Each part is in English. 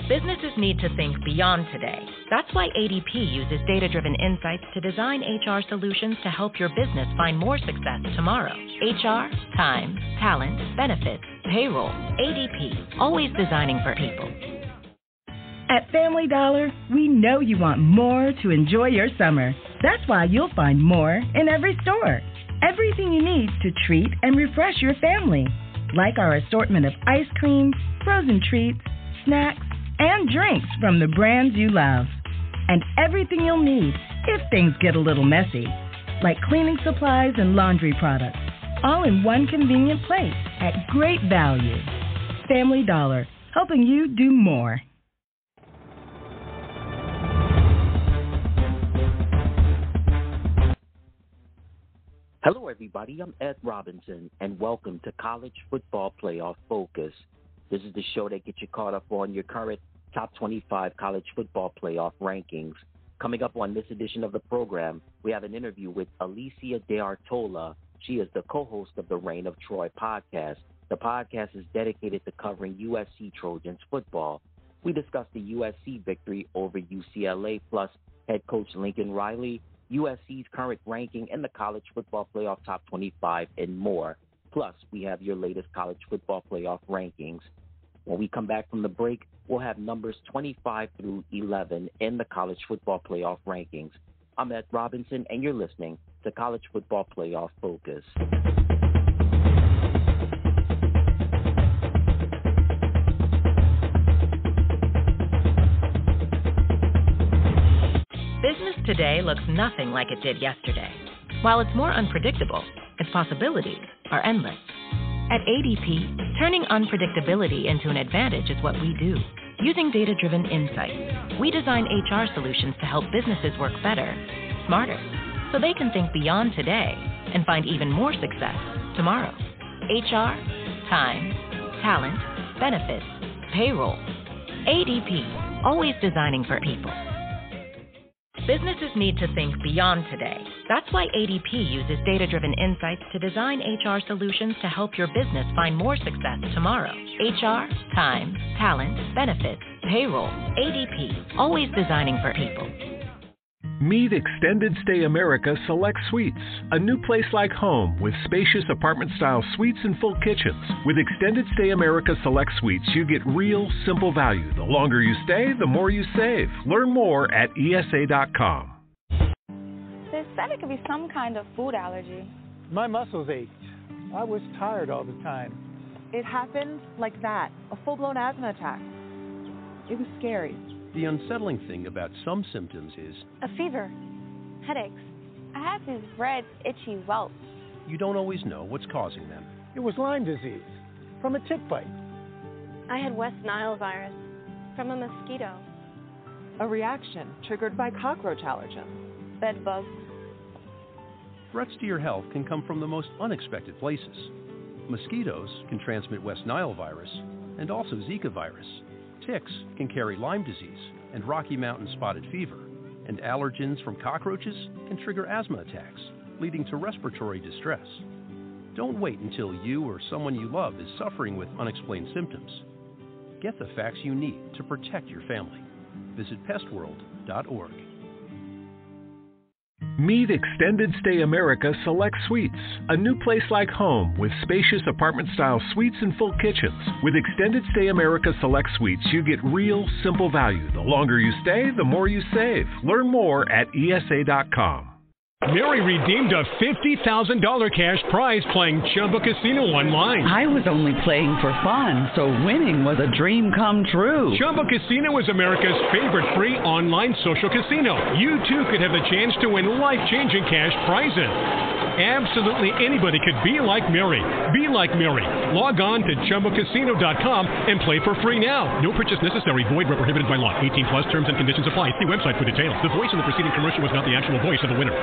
Businesses need to think beyond today. That's why ADP uses data-driven insights to design HR solutions to help your business find more success tomorrow. HR, time, talent, benefits, payroll. ADP, always designing for people. At Family Dollar, we know you want more to enjoy your summer. That's why you'll find more in every store. Everything you need to treat and refresh your family, like our assortment of ice cream, frozen treats, snacks, and drinks from the brands you love. And everything you'll need if things get a little messy, like cleaning supplies and laundry products, all in one convenient place at great value. Family Dollar, helping you do more. Hello, everybody. I'm Ed Robinson, and welcome to College Football Playoff Focus. This is the show that gets you caught up on your current top 25 college football playoff rankings. Coming up on this edition of the program, we have an interview with Alicia De Artola. She is the co-host of the Reign of Troy podcast. The podcast is dedicated to covering USC Trojans football. We discuss the USC victory over UCLA, plus head coach Lincoln Riley, USC's current ranking in the college football playoff top 25, and more. Plus, we have your latest college football playoff rankings. When we come back from the break, we'll have numbers 25 through 11 in the college football playoff rankings. I'm Ed Robinson, and you're listening to College Football Playoff Focus. Business today looks nothing like it did yesterday. While it's more unpredictable, its possibilities are endless. At ADP, turning unpredictability into an advantage is what we do. Using data-driven insights, we design HR solutions to help businesses work better, smarter, so they can think beyond today and find even more success tomorrow. HR, time, talent, benefits, payroll. ADP, always designing for people. Businesses need to think beyond today. That's why ADP uses data-driven insights to design HR solutions to help your business find more success tomorrow. HR, time, talent, benefits, payroll. ADP, always designing for people. Meet Extended Stay America Select Suites, a new place like home with spacious apartment-style suites and full kitchens. With Extended Stay America Select Suites, you get real, simple value. The longer you stay, the more you save. Learn more at ESA.com. They said it could be some kind of food allergy. My muscles ached. I was tired all the time. It happened like that, a full-blown asthma attack. It was scary. The unsettling thing about some symptoms is A fever, headaches. I have these red, itchy welts. you don't always know what's causing them. It was Lyme disease from a tick bite. I had West Nile virus from a mosquito. A reaction triggered by cockroach allergen. Bed bugs. Threats to your health can come from the most unexpected places. Mosquitoes can transmit West Nile virus and also Zika virus. Ticks can carry Lyme disease and Rocky Mountain spotted fever, and allergens from cockroaches can trigger asthma attacks, leading to respiratory distress. Don't wait until you or someone you love is suffering with unexplained symptoms. Get the facts you need to protect your family. Visit pestworld.org. Meet Extended Stay America Select Suites, a new place like home with spacious apartment-style suites and full kitchens. With Extended Stay America Select Suites, you get real, simple value. The longer you stay, the more you save. Learn more at ESA.com. Mary redeemed a $50,000 cash prize playing Chumba Casino online. I was only playing for fun, so winning was a dream come true. Chumba Casino is America's favorite free online social casino. You too could have the chance to win life-changing cash prizes. Absolutely anybody could be like Mary. Be like Mary. Log on to ChumbaCasino.com and play for free now. No purchase necessary. Void where prohibited by law. 18 plus terms and conditions apply. See website for details. The voice in the preceding commercial was not the actual voice of the winner.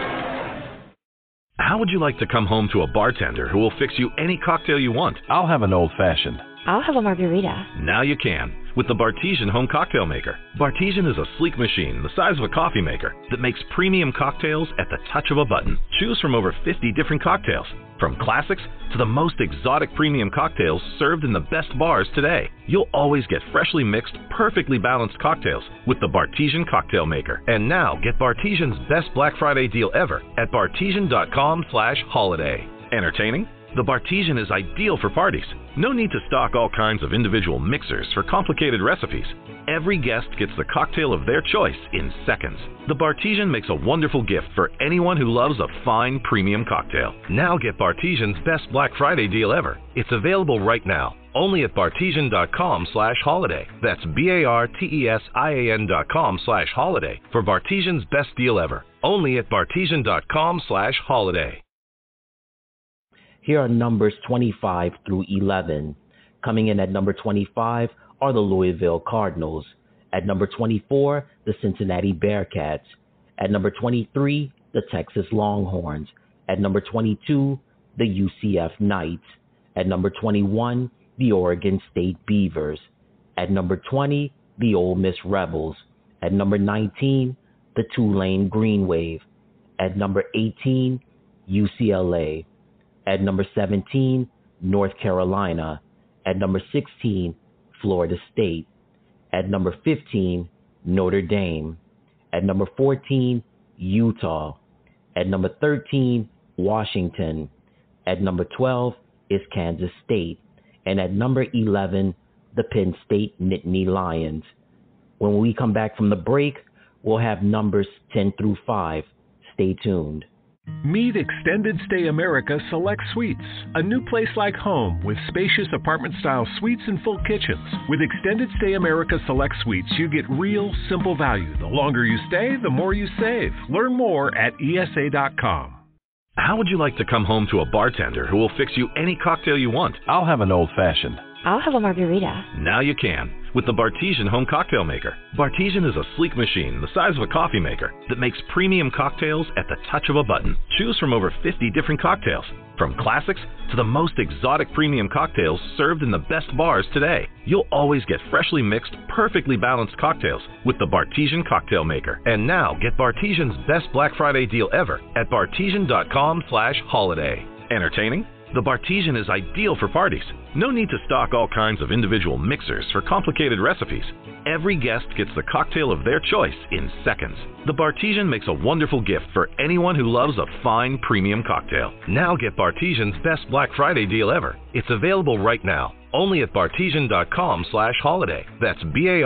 How would you like to come home to a bartender who will fix you any cocktail you want? I'll have an old-fashioned. I'll have a margarita. Now you can with the Bartesian Home Cocktail Maker. Bartesian is a sleek machine the size of a coffee maker that makes premium cocktails at the touch of a button. Choose from over 50 different cocktails, from classics to the most exotic premium cocktails served in the best bars today. You'll always get freshly mixed, perfectly balanced cocktails with the Bartesian Cocktail Maker. And now get Bartesian's best Black Friday deal ever at bartesian.com/holiday. Entertaining? The Bartesian is ideal for parties. No need to stock all kinds of individual mixers for complicated recipes. Every guest gets the cocktail of their choice in seconds. The Bartesian makes a wonderful gift for anyone who loves a fine premium cocktail. Now get Bartesian's best Black Friday deal ever. It's available right now, only at bartesian.com/holiday. That's BARTESIAN.com/holiday for Bartesian's best deal ever, only at bartesian.com/holiday. Here are numbers 25 through 11. Coming in at number 25 are the Louisville Cardinals. At number 24, the Cincinnati Bearcats. At number 23, the Texas Longhorns. At number 22, the UCF Knights. At number 21, the Oregon State Beavers. At number 20, the Ole Miss Rebels. At number 19, the Tulane Green Wave. At number 18, UCLA. At number 17, North Carolina. At number 16, Florida State. At number 15, Notre Dame. At number 14, Utah. At number 13, Washington. At number 12 is Kansas State. And at number 11, the Penn State Nittany Lions. When we come back from the break, we'll have numbers 10 through 5. Stay tuned. Meet Extended Stay America Select Suites, a new place like home with spacious apartment-style suites and full kitchens. With Extended Stay America Select Suites, you get real, simple value. The longer you stay, the more you save. Learn more at ESA.com. How would you like to come home to a bartender who will fix you any cocktail you want? I'll have an old-fashioned. I'll have a margarita. Now you can with the Bartesian Home Cocktail Maker. Bartesian is a sleek machine the size of a coffee maker that makes premium cocktails at the touch of a button. Choose from over 50 different cocktails, from classics to the most exotic premium cocktails served in the best bars today. You'll always get freshly mixed, perfectly balanced cocktails with the Bartesian Cocktail Maker. And now get Bartesian's best Black Friday deal ever at bartesian.com/holiday. Entertaining? The Bartesian is ideal for parties. No need to stock all kinds of individual mixers for complicated recipes. Every guest gets the cocktail of their choice in seconds. The Bartesian makes a wonderful gift for anyone who loves a fine premium cocktail. Now get Bartesian's best Black Friday deal ever. It's available right now, only at bartesian.com/holiday. That's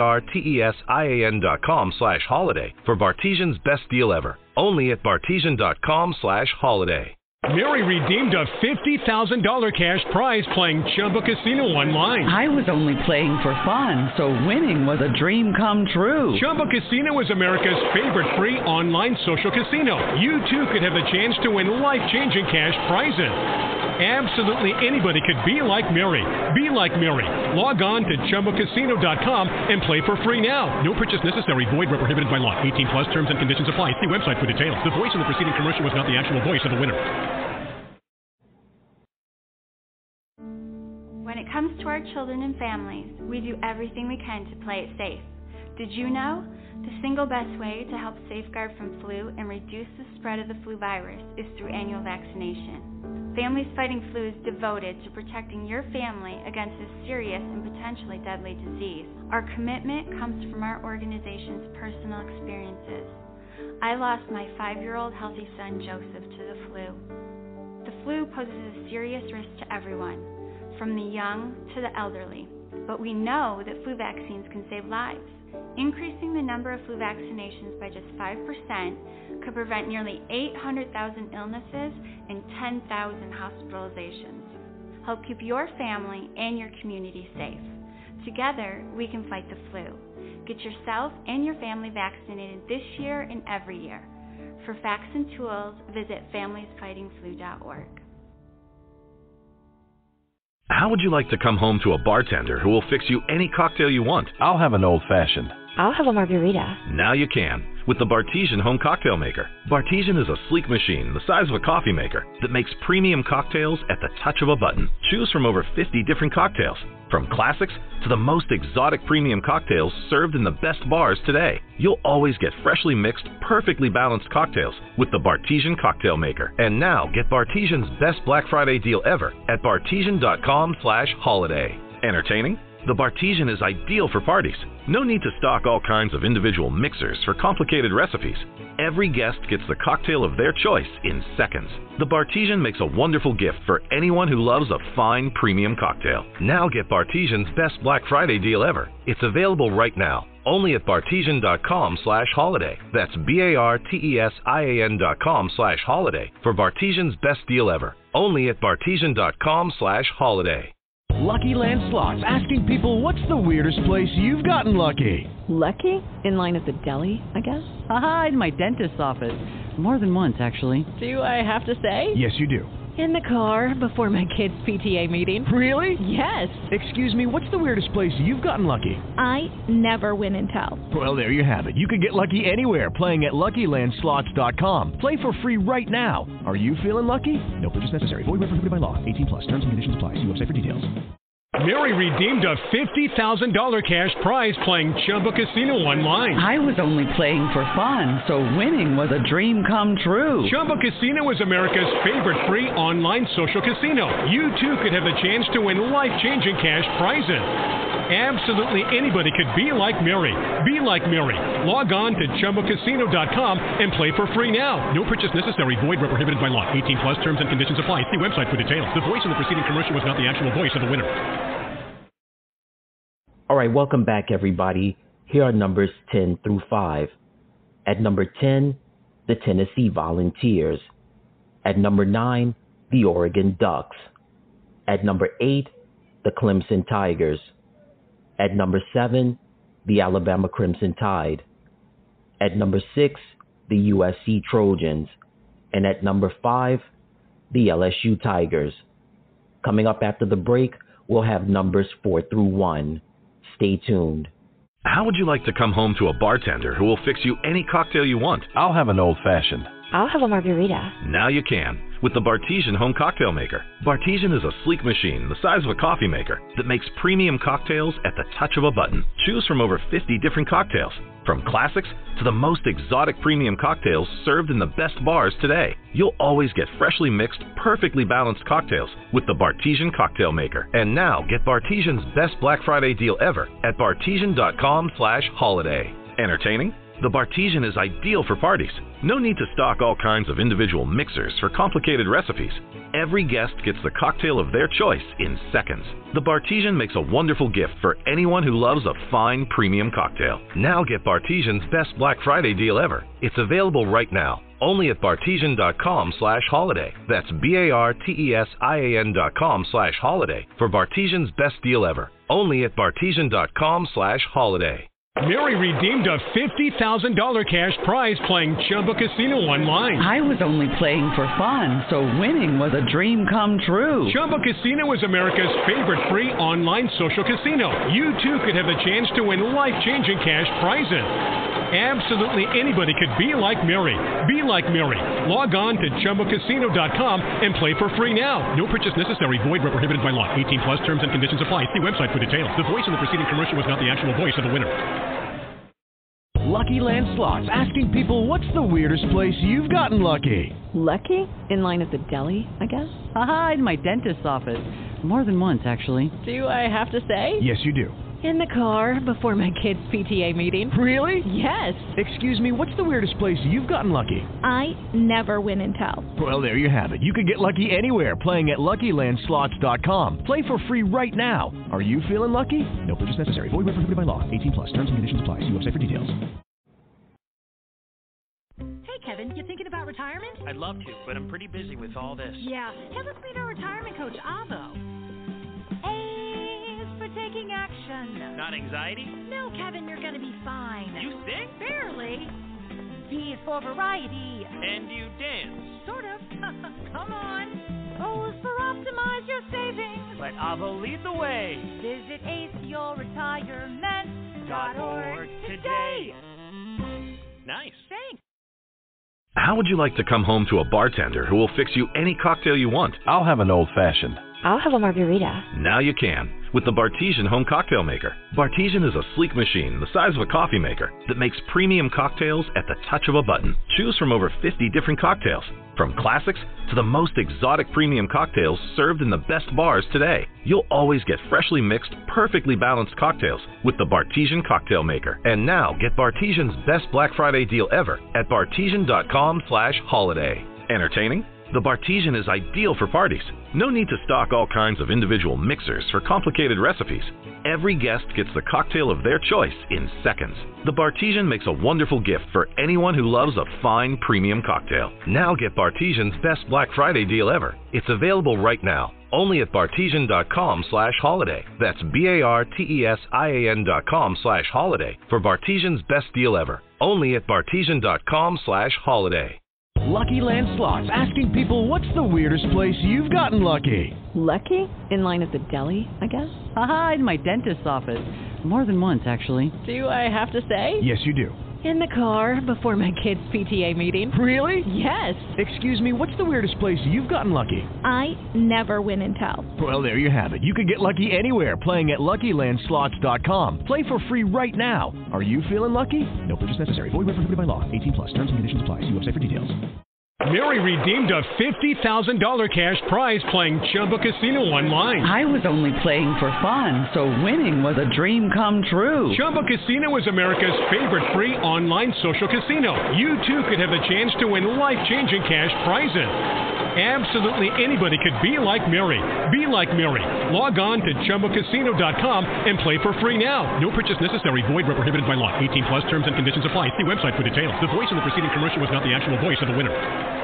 BARTESIAN.com/holiday for Bartesian's best deal ever, only at bartesian.com/holiday. Mary redeemed a $50,000 cash prize playing Chumba Casino online. I was only playing for fun, so winning was a dream come true. Chumba Casino is America's favorite free online social casino. You too could have the chance to win life-changing cash prizes. Absolutely anybody could be like Mary. Be like Mary. Log on to ChumbaCasino.com and play for free now. No purchase necessary. Void where prohibited by law. 18 plus terms and conditions apply. See website for details. The voice in the preceding commercial was not the actual voice of the winner. When it comes to our children and families, we do everything we can to play it safe. Did you know? The single best way to help safeguard from flu and reduce the spread of the flu virus is through annual vaccination. Families Fighting Flu is devoted to protecting your family against this serious and potentially deadly disease. Our commitment comes from our organization's personal experiences. I lost my 5-year-old healthy son, Joseph, to the flu. The flu poses a serious risk to everyone, from the young to the elderly. But we know that flu vaccines can save lives. Increasing the number of flu vaccinations by just 5% could prevent nearly 800,000 illnesses and 10,000 hospitalizations. Help keep your family and your community safe. Together, we can fight the flu. Get yourself and your family vaccinated this year and every year. For facts and tools, visit familiesfightingflu.org. How would you like to come home to a bartender who will fix you any cocktail you want? I'll have an old-fashioned. I'll have a margarita. Now you can with the Bartesian Home Cocktail Maker. Bartesian is a sleek machine the size of a coffee maker that makes premium cocktails at the touch of a button. Choose from over 50 different cocktails, from classics to the most exotic premium cocktails served in the best bars today. You'll always get freshly mixed, perfectly balanced cocktails with the Bartesian Cocktail Maker. And now get Bartesian's best Black Friday deal ever at bartesian.com/holiday. Entertaining? The Bartesian is ideal for parties. No need to stock all kinds of individual mixers for complicated recipes. Every guest gets the cocktail of their choice in seconds. The Bartesian makes a wonderful gift for anyone who loves a fine premium cocktail. Now get Bartesian's best Black Friday deal ever. It's available right now, only at bartesian.com/holiday. That's BARTESIAN.com/holiday for Bartesian's best deal ever, only at bartesian.com/holiday. Lucky Land Slots, asking people, what's the weirdest place you've gotten lucky? Lucky? In line at the deli, I guess? Aha, in my dentist's office. More than once, actually. Do I have to say? Yes, you do. In the car before my kids' PTA meeting. Really? Yes. Excuse me, what's the weirdest place you've gotten lucky? I never win and tell. Well, there you have it. You can get lucky anywhere, playing at LuckyLandSlots.com. Play for free right now. Are you feeling lucky? No purchase necessary. Void where prohibited by law. 18+. Terms and conditions apply. See website for details. Mary redeemed a $50,000 cash prize playing Chumba Casino online. I was only playing for fun, so winning was a dream come true. Chumba Casino is America's favorite free online social casino. You too could have the chance to win life-changing cash prizes. Absolutely anybody could be like Mary. Be like Mary. Log on to ChumbaCasino.com and play for free now. No purchase necessary. Void where prohibited by law. 18+. Terms and conditions apply. See website for details. The voice in the preceding commercial was not the actual voice of the winner. All right, welcome back, everybody. Here are numbers 10 through 5. At number 10, the Tennessee Volunteers. At number 9, the Oregon Ducks. At number 8, the Clemson Tigers. At number 7, the Alabama Crimson Tide. At number 6, the USC Trojans. And at number 5, the LSU Tigers. Coming up after the break, we'll have numbers 4 through 1. Stay tuned. How would you like to come home to a bartender who will fix you any cocktail you want? I'll have an old-fashioned. I'll have a margarita. Now you can, with the Bartesian Home Cocktail Maker. Bartesian is a sleek machine the size of a coffee maker that makes premium cocktails at the touch of a button. Choose from over 50 different cocktails, from classics to the most exotic premium cocktails served in the best bars today. You'll always get freshly mixed, perfectly balanced cocktails with the Bartesian Cocktail Maker. And now get Bartesian's best Black Friday deal ever at bartesian.com/holiday. Entertaining? The Bartesian is ideal for parties. No need to stock all kinds of individual mixers for complicated recipes. Every guest gets the cocktail of their choice in seconds. The Bartesian makes a wonderful gift for anyone who loves a fine premium cocktail. Now get Bartesian's best Black Friday deal ever. It's available right now, only at bartesian.com/holiday. That's BARTESIAN.com/holiday for Bartesian's best deal ever, only at bartesian.com/holiday. Mary redeemed a $50,000 cash prize playing Chumba Casino online. I was only playing for fun, so winning was a dream come true. Chumba Casino is America's favorite free online social casino. You too could have the chance to win life-changing cash prizes. Absolutely anybody could be like Mary. Be like Mary. Log on to ChumbaCasino.com and play for free now. No purchase necessary. Void where prohibited by law. 18+. Terms and conditions apply. See website for details. The voice in the preceding commercial was not the actual voice of the winner. Lucky Land Slots, asking people, what's the weirdest place you've gotten lucky? Lucky? In line at the deli, I guess? Aha, in my dentist's office. More than once, actually. Do I have to say? Yes, you do. In the car before my kids' PTA meeting. Really? Yes. Excuse me, what's the weirdest place you've gotten lucky? I never win and tell. Well, there you have it. You can get lucky anywhere, playing at LuckyLandSlots.com. Play for free right now. Are you feeling lucky? No purchase necessary. Void where prohibited by law. 18+. Terms and conditions apply. See website for details. Hey, Kevin, you thinking about retirement? I'd love to, but I'm pretty busy with all this. Yeah. Hey, let's meet our retirement coach, Avo. A is for taking action. Not anxiety? No, Kevin, you're going to be fine. You sing? Barely. V is for variety. And you dance? Sort of. Come on. O is for optimize your savings. Let Avo lead the way. Visit aceyourretirement.org today. nice. Thanks. How would you like to come home to a bartender who will fix you any cocktail you want? I'll have an old-fashioned. I'll have a margarita. Now you can with the Bartesian Home Cocktail Maker. Bartesian is a sleek machine the size of a coffee maker that makes premium cocktails at the touch of a button. Choose from over 50 different cocktails, from classics to the most exotic premium cocktails served in the best bars today. You'll always get freshly mixed, perfectly balanced cocktails with the Bartesian Cocktail Maker. And now get Bartesian's best Black Friday deal ever at bartesian.com/holiday. Entertaining? The Bartesian is ideal for parties. No need to stock all kinds of individual mixers for complicated recipes. Every guest gets the cocktail of their choice in seconds. The Bartesian makes a wonderful gift for anyone who loves a fine premium cocktail. Now get Bartesian's best Black Friday deal ever. It's available right now, only at bartesian.com/holiday. That's BARTESIAN.com/holiday for Bartesian's best deal ever, only at bartesian.com/holiday. Lucky Land Slots, asking people, what's the weirdest place you've gotten lucky? Lucky? In line at the deli, I guess? Aha, in my dentist's office. More than once, actually. Do I have to say? Yes, you do. In the car before my kids' PTA meeting. Really? Yes. Excuse me, what's the weirdest place you've gotten lucky? I never win and tell. Well, there you have it. You can get lucky anywhere, playing at LuckyLandSlots.com. Play for free right now. Are you feeling lucky? No purchase necessary. Void where prohibited by law. 18+. Terms and conditions apply. See website for details. Mary redeemed a $50,000 cash prize playing Chumba Casino online. I was only playing for fun, so winning was a dream come true. Chumba Casino is America's favorite free online social casino. You too could have the chance to win life-changing cash prizes. Absolutely anybody could be like Mary. Be like Mary. Log on to ChumbaCasino.com and play for free now. No purchase necessary. Void where prohibited by law. 18+. Terms and conditions apply. See website for details. The voice in the preceding commercial was not the actual voice of the winner.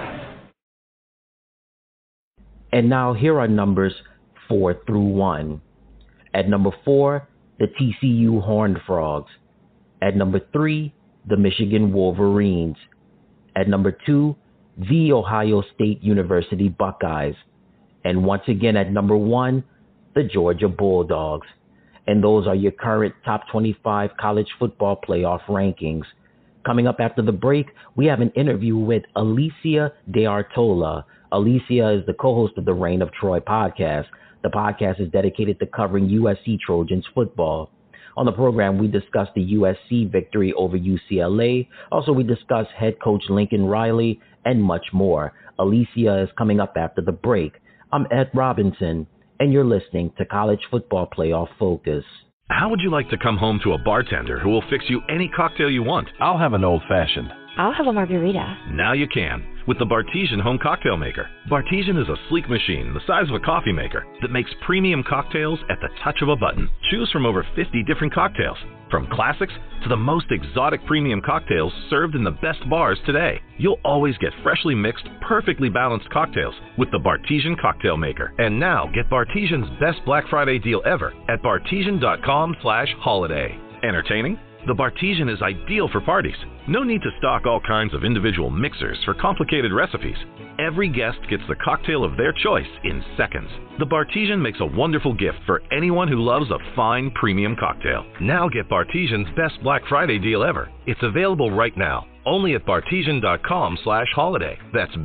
And now here are numbers 4 through 1. At number 4, the TCU Horned Frogs. At number 3, the Michigan Wolverines. At number 2, the Ohio State University Buckeyes. And once again at number 1, the Georgia Bulldogs. And those are your current top 25 college football playoff rankings. Coming up after the break, we have an interview with Alicia DeArtola. Alicia is the co-host of the Reign of Troy podcast. The podcast is dedicated to covering USC Trojans football. On the program, we discuss the USC victory over UCLA. Also, we discuss head coach Lincoln Riley and much more. Alicia is coming up after the break. I'm Ed Robinson, and you're listening to College Football Playoff Focus. How would you like to come home to a bartender who will fix you any cocktail you want? I'll have an old-fashioned. I'll have a margarita. Now you can with the Bartesian Home Cocktail Maker. Bartesian is a sleek machine the size of a coffee maker that makes premium cocktails at the touch of a button. Choose from over 50 different cocktails, from classics to the most exotic premium cocktails served in the best bars today. You'll always get freshly mixed, perfectly balanced cocktails with the Bartesian Cocktail Maker. And now get Bartesian's best Black Friday deal ever at bartesian.com/holiday. Entertaining? The Bartesian is ideal for parties. No need to stock all kinds of individual mixers for complicated recipes. Every guest gets the cocktail of their choice in seconds. The Bartesian makes a wonderful gift for anyone who loves a fine premium cocktail. Now get Bartesian's best Black Friday deal ever. It's available right now, only at bartesian.com/holiday. That's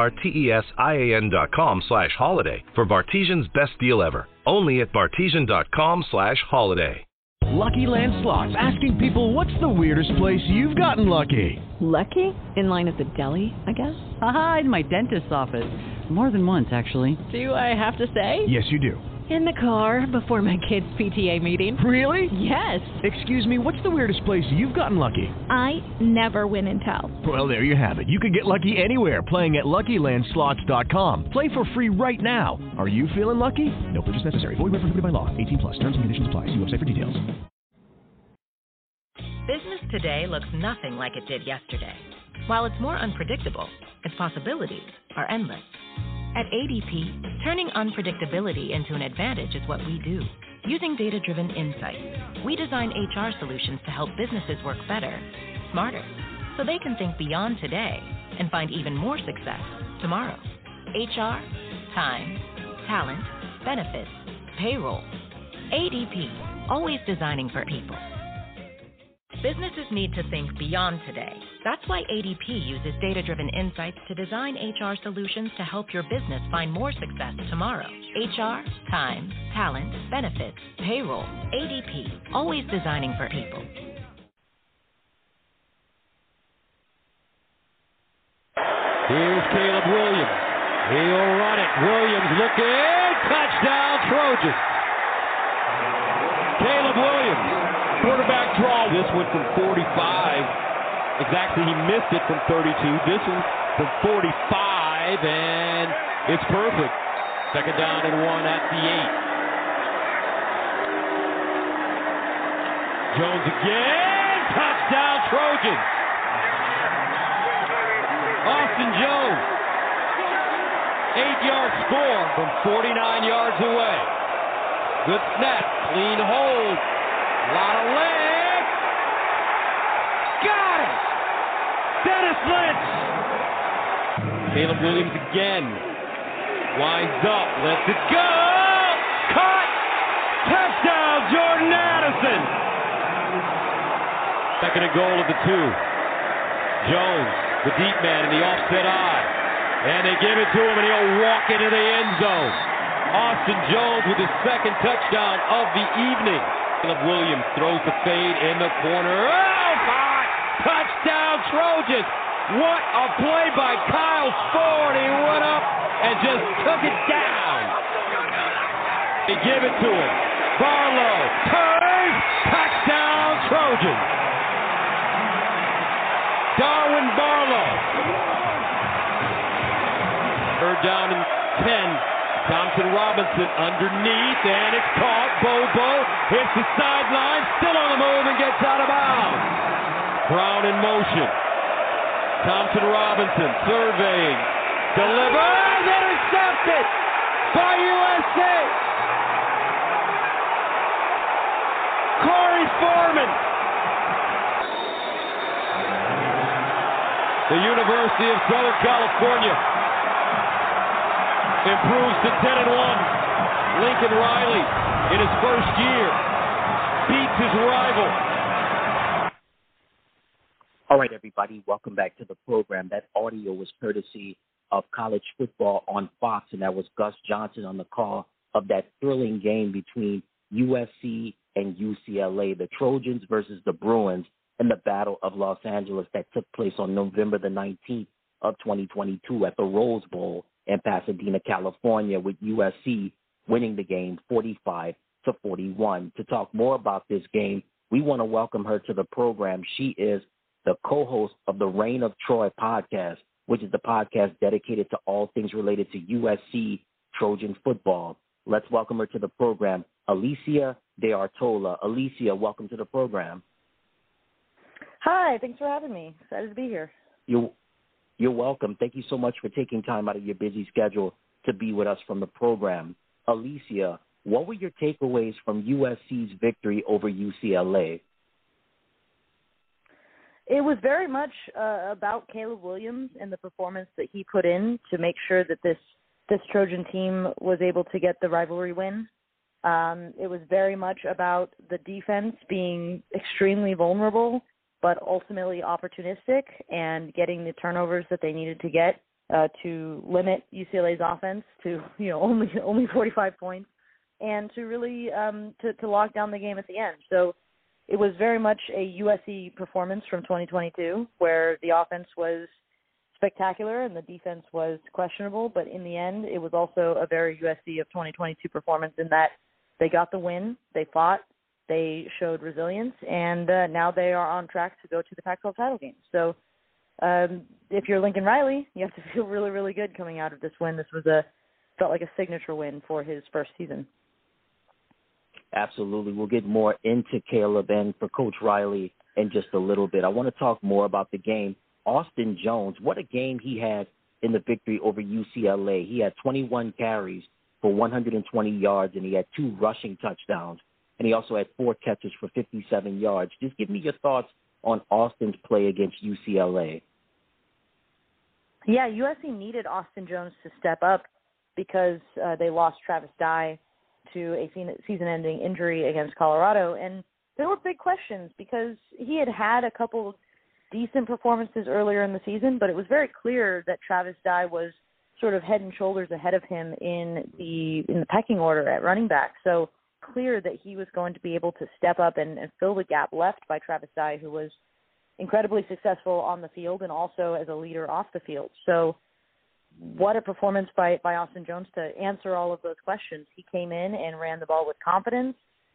BARTESIAN.com/holiday for Bartesian's best deal ever, only at bartesian.com/holiday. Lucky Land Slots, asking people, what's the weirdest place you've gotten lucky? Lucky? In line at the deli, I guess? Aha, in my dentist's office. More than once, actually. Do I have to say? Yes, you do. In the car before my kids' PTA meeting. Really? Yes. Excuse me, what's the weirdest place you've gotten lucky? I never win and tell. Well, there you have it. You can get lucky anywhere, playing at LuckyLandSlots.com. Play for free right now. Are you feeling lucky? No purchase necessary. Void where prohibited by law. 18+. Terms and conditions apply. See website for details. Business today looks nothing like it did yesterday. While it's more unpredictable, its possibilities are endless. At ADP, turning unpredictability into an advantage is what we do. Using data-driven insights, we design HR solutions to help businesses work better, smarter, so they can think beyond today and find even more success tomorrow. HR, time, talent, benefits, payroll. ADP, always designing for people. Businesses need to think beyond today. That's why ADP uses data-driven insights to design HR solutions to help your business find more success tomorrow. HR, time, talent, benefits, payroll. ADP, always designing for people. Here's Caleb Williams. He'll run it. Williams looking. Touchdown, Trojans. Caleb Williams. Quarterback draw. This one from 45. Exactly, he missed it from 32. This one from 45, and it's perfect. Second down and 1 at the 8. Jones again. Touchdown, Trojans. Austin Jones. 8-yard score from 49 yards away. Good snap. Clean hold. A lot of legs. Got it. Dennis Lynch. Caleb Williams again. Winds up. Lets it go. Caught. Touchdown, Jordan Addison. Second and goal of the 2. Jones, the deep man in the offset eye. And they give it to him, and he'll walk into the end zone. Austin Jones with his second touchdown of the evening. Caleb Williams throws the fade in the corner. Oh, my! Touchdown, Trojans! What a play by Kyle Ford. He went up and just took it down. They give it to him. Barlow turns. Touchdown, Trojans. Darwin Barlow. Third down and 10. Thompson Robinson underneath, and it's caught. Bobo hits the sideline, still on the move and gets out of bounds. Brown in motion. Thompson Robinson surveying, delivers, intercepted by USA. Corey Foreman. The University of Southern California improves to 10-1. Lincoln Riley, in his first year, beats his rival. All right, everybody, welcome back to the program. That audio was courtesy of College Football on Fox, and that was Gus Johnson on the call of that thrilling game between USC and UCLA, the Trojans versus the Bruins, in the Battle of Los Angeles that took place on November the 19th of 2022 at the Rose Bowl in Pasadena, California, with USC winning the game 45-41. To talk more about this game, we want to welcome her to the program. She is the co-host of the Reign of Troy podcast, which is the podcast dedicated to all things related to USC Trojan football. Let's welcome her to the program, Alicia De Artola. Alicia, welcome to the program. Hi, thanks for having me. Excited to be here. You're welcome. Thank you so much for taking time out of your busy schedule to be with us from the program. Alicia, what were your takeaways from USC's victory over UCLA? It was very much about Caleb Williams and the performance that he put in to make sure that this Trojan team was able to get the rivalry win. It was very much about the defense being extremely vulnerable, but ultimately opportunistic and getting the turnovers that they needed to get to limit UCLA's offense to only 45 points and to really to lock down the game at the end. So it was very much a USC performance from 2022 where the offense was spectacular and the defense was questionable, but in the end it was also a very USC of 2022 performance in that they got the win, they fought, they showed resilience, and now they are on track to go to the Pac-12 title game. So if you're Lincoln Riley, you have to feel really, really good coming out of this win. This felt like a signature win for his first season. Absolutely. We'll get more into Caleb and for Coach Riley in just a little bit. I want to talk more about the game. Austin Jones, what a game he had in the victory over UCLA. He had 21 carries for 120 yards, and he had 2 rushing touchdowns. And he also had 4 catches for 57 yards. Just give me your thoughts on Austin's play against UCLA. Yeah, USC needed Austin Jones to step up because they lost Travis Dye to a season-ending injury against Colorado. And there were big questions because he had a couple decent performances earlier in the season, but it was very clear that Travis Dye was sort of head and shoulders ahead of him in the pecking order at running back. So clear that he was going to be able to step up and fill the gap left by Travis Dye, who was incredibly successful on the field and also as a leader off the field. So what a performance by Austin Jones to answer all of those questions. He came in and ran the ball with confidence.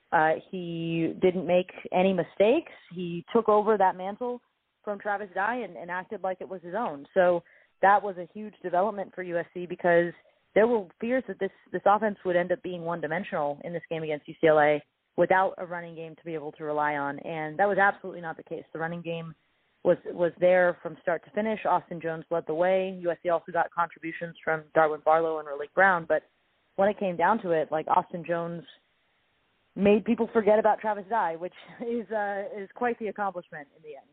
He didn't make any mistakes. He took over that mantle from Travis Dye and acted like it was his own. So that was a huge development for USC because there were fears that this offense would end up being one-dimensional in this game against UCLA without a running game to be able to rely on, and that was absolutely not the case. The running game was there from start to finish. Austin Jones led the way. USC also got contributions from Darwin Barlow and Raleek Brown, but when it came down to it, like, Austin Jones made people forget about Travis Dye, which is quite the accomplishment in the end.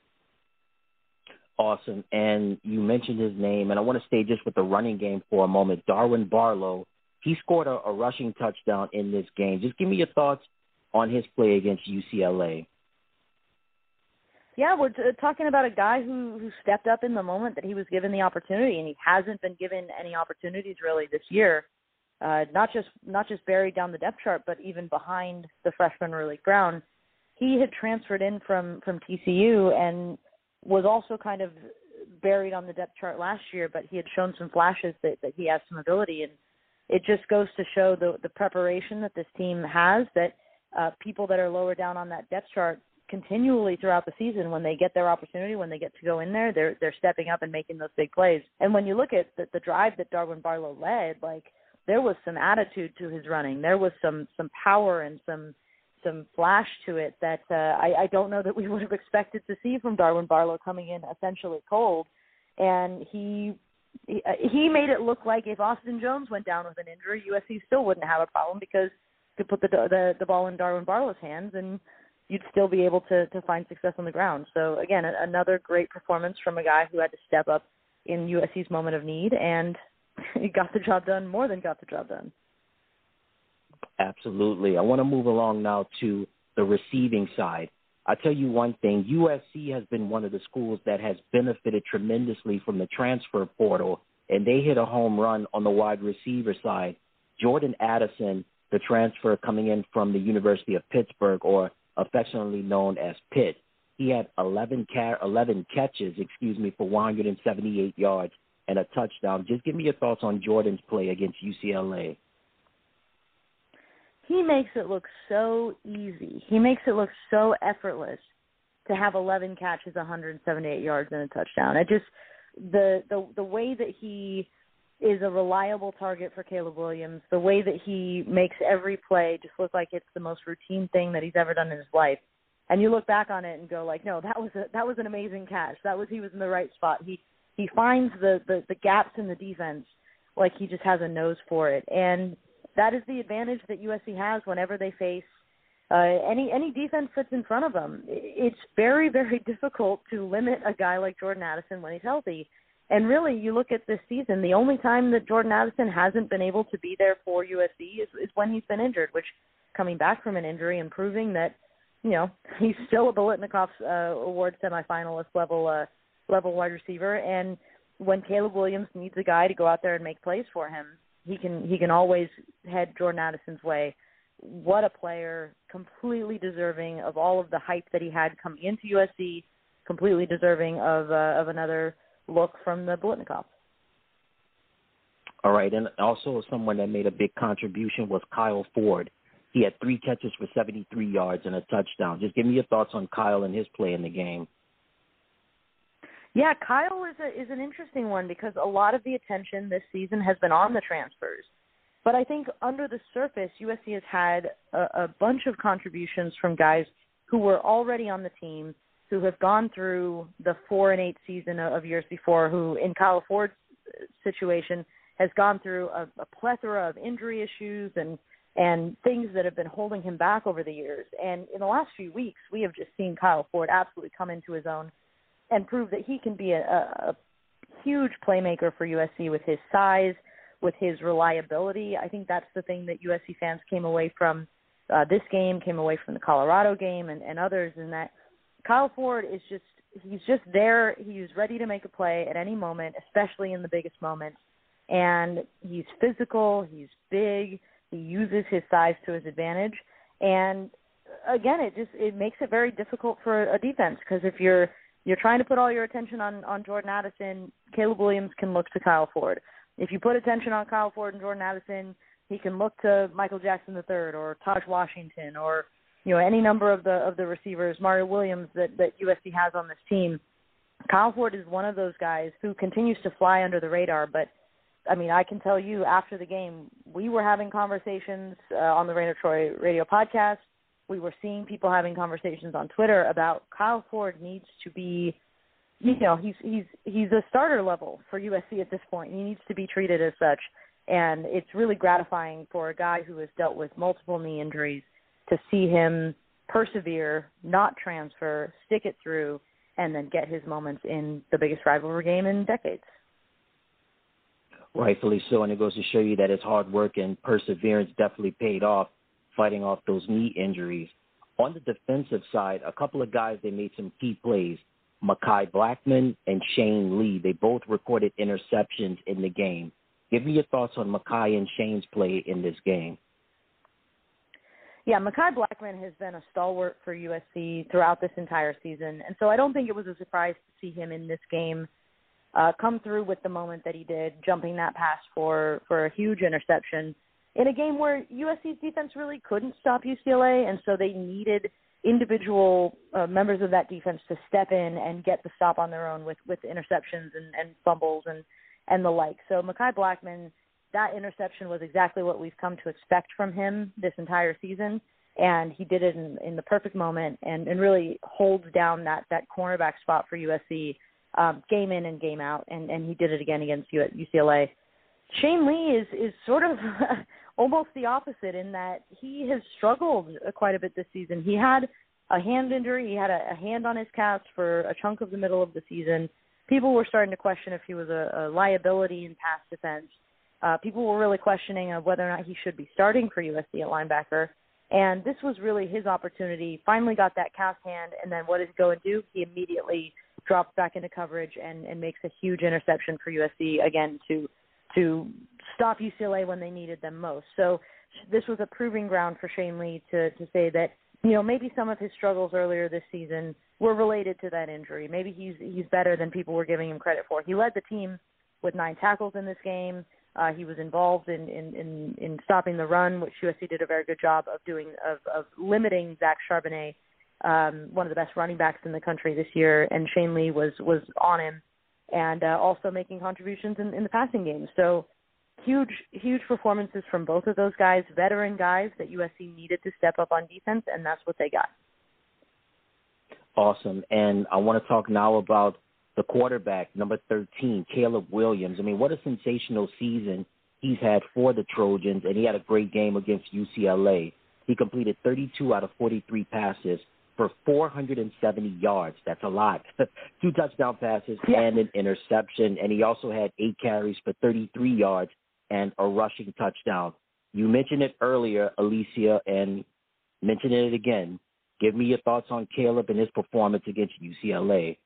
Awesome. And you mentioned his name, and I want to stay just with the running game for a moment. Darwin Barlow, he scored a rushing touchdown in this game. Just give me your thoughts on his play against UCLA. Yeah, we're talking about a guy who stepped up in the moment that he was given the opportunity, and he hasn't been given any opportunities really this year. Not just buried down the depth chart, but even behind the freshman Raleek Brown. He had transferred in from TCU and was also kind of buried on the depth chart last year, but he had shown some flashes that he has some ability, and it just goes to show the preparation that this team has, that people that are lower down on that depth chart continually throughout the season, when they get their opportunity, when they get to go in there, they're stepping up and making those big plays. And when you look at the drive that Darwin Barlow led, like, there was some attitude to his running. There was some power and some flash to it that I don't know that we would have expected to see from Darwin Barlow coming in essentially cold. And he made it look like if Austin Jones went down with an injury, USC still wouldn't have a problem because you could put the ball in Darwin Barlow's hands and you'd still be able to find success on the ground. So, again, another great performance from a guy who had to step up in USC's moment of need, and he got the job done, more than got the job done. Absolutely. I want to move along now to the receiving side. I'll tell you one thing, USC has been one of the schools that has benefited tremendously from the transfer portal, and they hit a home run on the wide receiver side. Jordan Addison, the transfer coming in from the University of Pittsburgh, or affectionately known as Pitt, he had 11 catches for 178 yards and a touchdown. Just give me your thoughts on Jordan's play against UCLA. He makes it look so easy. He makes it look so effortless to have 11 catches, 178 yards, and a touchdown. The way that he is a reliable target for Caleb Williams, the way that he makes every play just look like it's the most routine thing that he's ever done in his life. And you look back on it and go like, no, that was an amazing catch. He was in the right spot. He finds the gaps in the defense like he just has a nose for it. And that is the advantage that USC has whenever they face any defense that's in front of them. It's very, very difficult to limit a guy like Jordan Addison when he's healthy. And really, you look at this season, the only time that Jordan Addison hasn't been able to be there for USC is when he's been injured, which, coming back from an injury and proving that, he's still a Biletnikoff Award semifinalist level wide receiver. And when Caleb Williams needs a guy to go out there and make plays for him, he can always head Jordan Addison's way. What a player, completely deserving of all of the hype that he had coming into USC, completely deserving of another look from the Biletnikoff. All right, and also someone that made a big contribution was Kyle Ford. He had 3 catches for 73 yards and a touchdown. Just give me your thoughts on Kyle and his play in the game. Yeah, Kyle is an interesting one because a lot of the attention this season has been on the transfers. But I think under the surface, USC has had a bunch of contributions from guys who were already on the team, who have gone through the 4-8 season of years before, who in Kyle Ford's situation has gone through a plethora of injury issues and things that have been holding him back over the years. And in the last few weeks, we have just seen Kyle Ford absolutely come into his own and prove that he can be a huge playmaker for USC with his size, with his reliability. I think that's the thing that USC fans came away from this game, came away from the Colorado game and others, in that Kyle Ford is he's just there. He's ready to make a play at any moment, especially in the biggest moments. And he's physical, he's big, he uses his size to his advantage. And again, it makes it very difficult for a defense, because if you're trying to put all your attention on Jordan Addison, Caleb Williams can look to Kyle Ford. If you put attention on Kyle Ford and Jordan Addison, he can look to Michael Jackson III or Taj Washington or any number of the receivers, Mario Williams that USC has on this team. Kyle Ford is one of those guys who continues to fly under the radar. But I mean, I can tell you, after the game, we were having conversations on the Reign of Troy radio podcast. We were seeing people having conversations on Twitter about Kyle Ford needs to be, he's a starter level for USC at this point. He needs to be treated as such. And it's really gratifying for a guy who has dealt with multiple knee injuries to see him persevere, not transfer, stick it through, and then get his moments in the biggest rivalry game in decades. Rightfully so, and it goes to show you that his hard work and perseverance definitely paid off, fighting off those knee injuries. On the defensive side, a couple of guys, they made some key plays. Mekhi Blackmon and Shane Lee, they both recorded interceptions in the game. Give me your thoughts on Mekhi and Shane's play in this game. Yeah, Mekhi Blackmon has been a stalwart for USC throughout this entire season, and so I don't think it was a surprise to see him in this game come through with the moment that he did, jumping that pass for a huge interception in a game where USC's defense really couldn't stop UCLA, and so they needed individual members of that defense to step in and get the stop on their own with interceptions and fumbles and the like. So Mekhi Blackmon, that interception was exactly what we've come to expect from him this entire season, and he did it in the perfect moment and really holds down that cornerback spot for USC game in and game out, and he did it again against UCLA. Shane Lee is sort of almost the opposite, in that he has struggled quite a bit this season. He had a hand injury. He had a hand on his cast for a chunk of the middle of the season. People were starting to question if he was a liability in pass defense. People were really questioning of whether or not he should be starting for USC at linebacker. And this was really his opportunity. Finally got that cast hand, and then what does he go and do? He immediately drops back into coverage and makes a huge interception for USC, again, to stop UCLA when they needed them most. So this was a proving ground for Shane Lee to say that, maybe some of his struggles earlier this season were related to that injury. Maybe he's better than people were giving him credit for. He led the team with 9 tackles in this game. He was involved in stopping the run, which USC did a very good job of doing, of limiting Zach Charbonnet, one of the best running backs in the country this year, and Shane Lee was on him, and also making contributions in the passing game. So huge performances from both of those guys, veteran guys that USC needed to step up on defense, and that's what they got. Awesome. And I want to talk now about the quarterback, number 13, Caleb Williams. I mean, what a sensational season he's had for the Trojans, and he had a great game against UCLA. He completed 32 out of 43 passes for 470 yards. That's a lot. 2 touchdown passes and an interception, and he also had 8 carries for 33 yards and a rushing touchdown. You mentioned it earlier, Alicia, and mentioned it again. Give me your thoughts on Caleb and his performance against UCLA.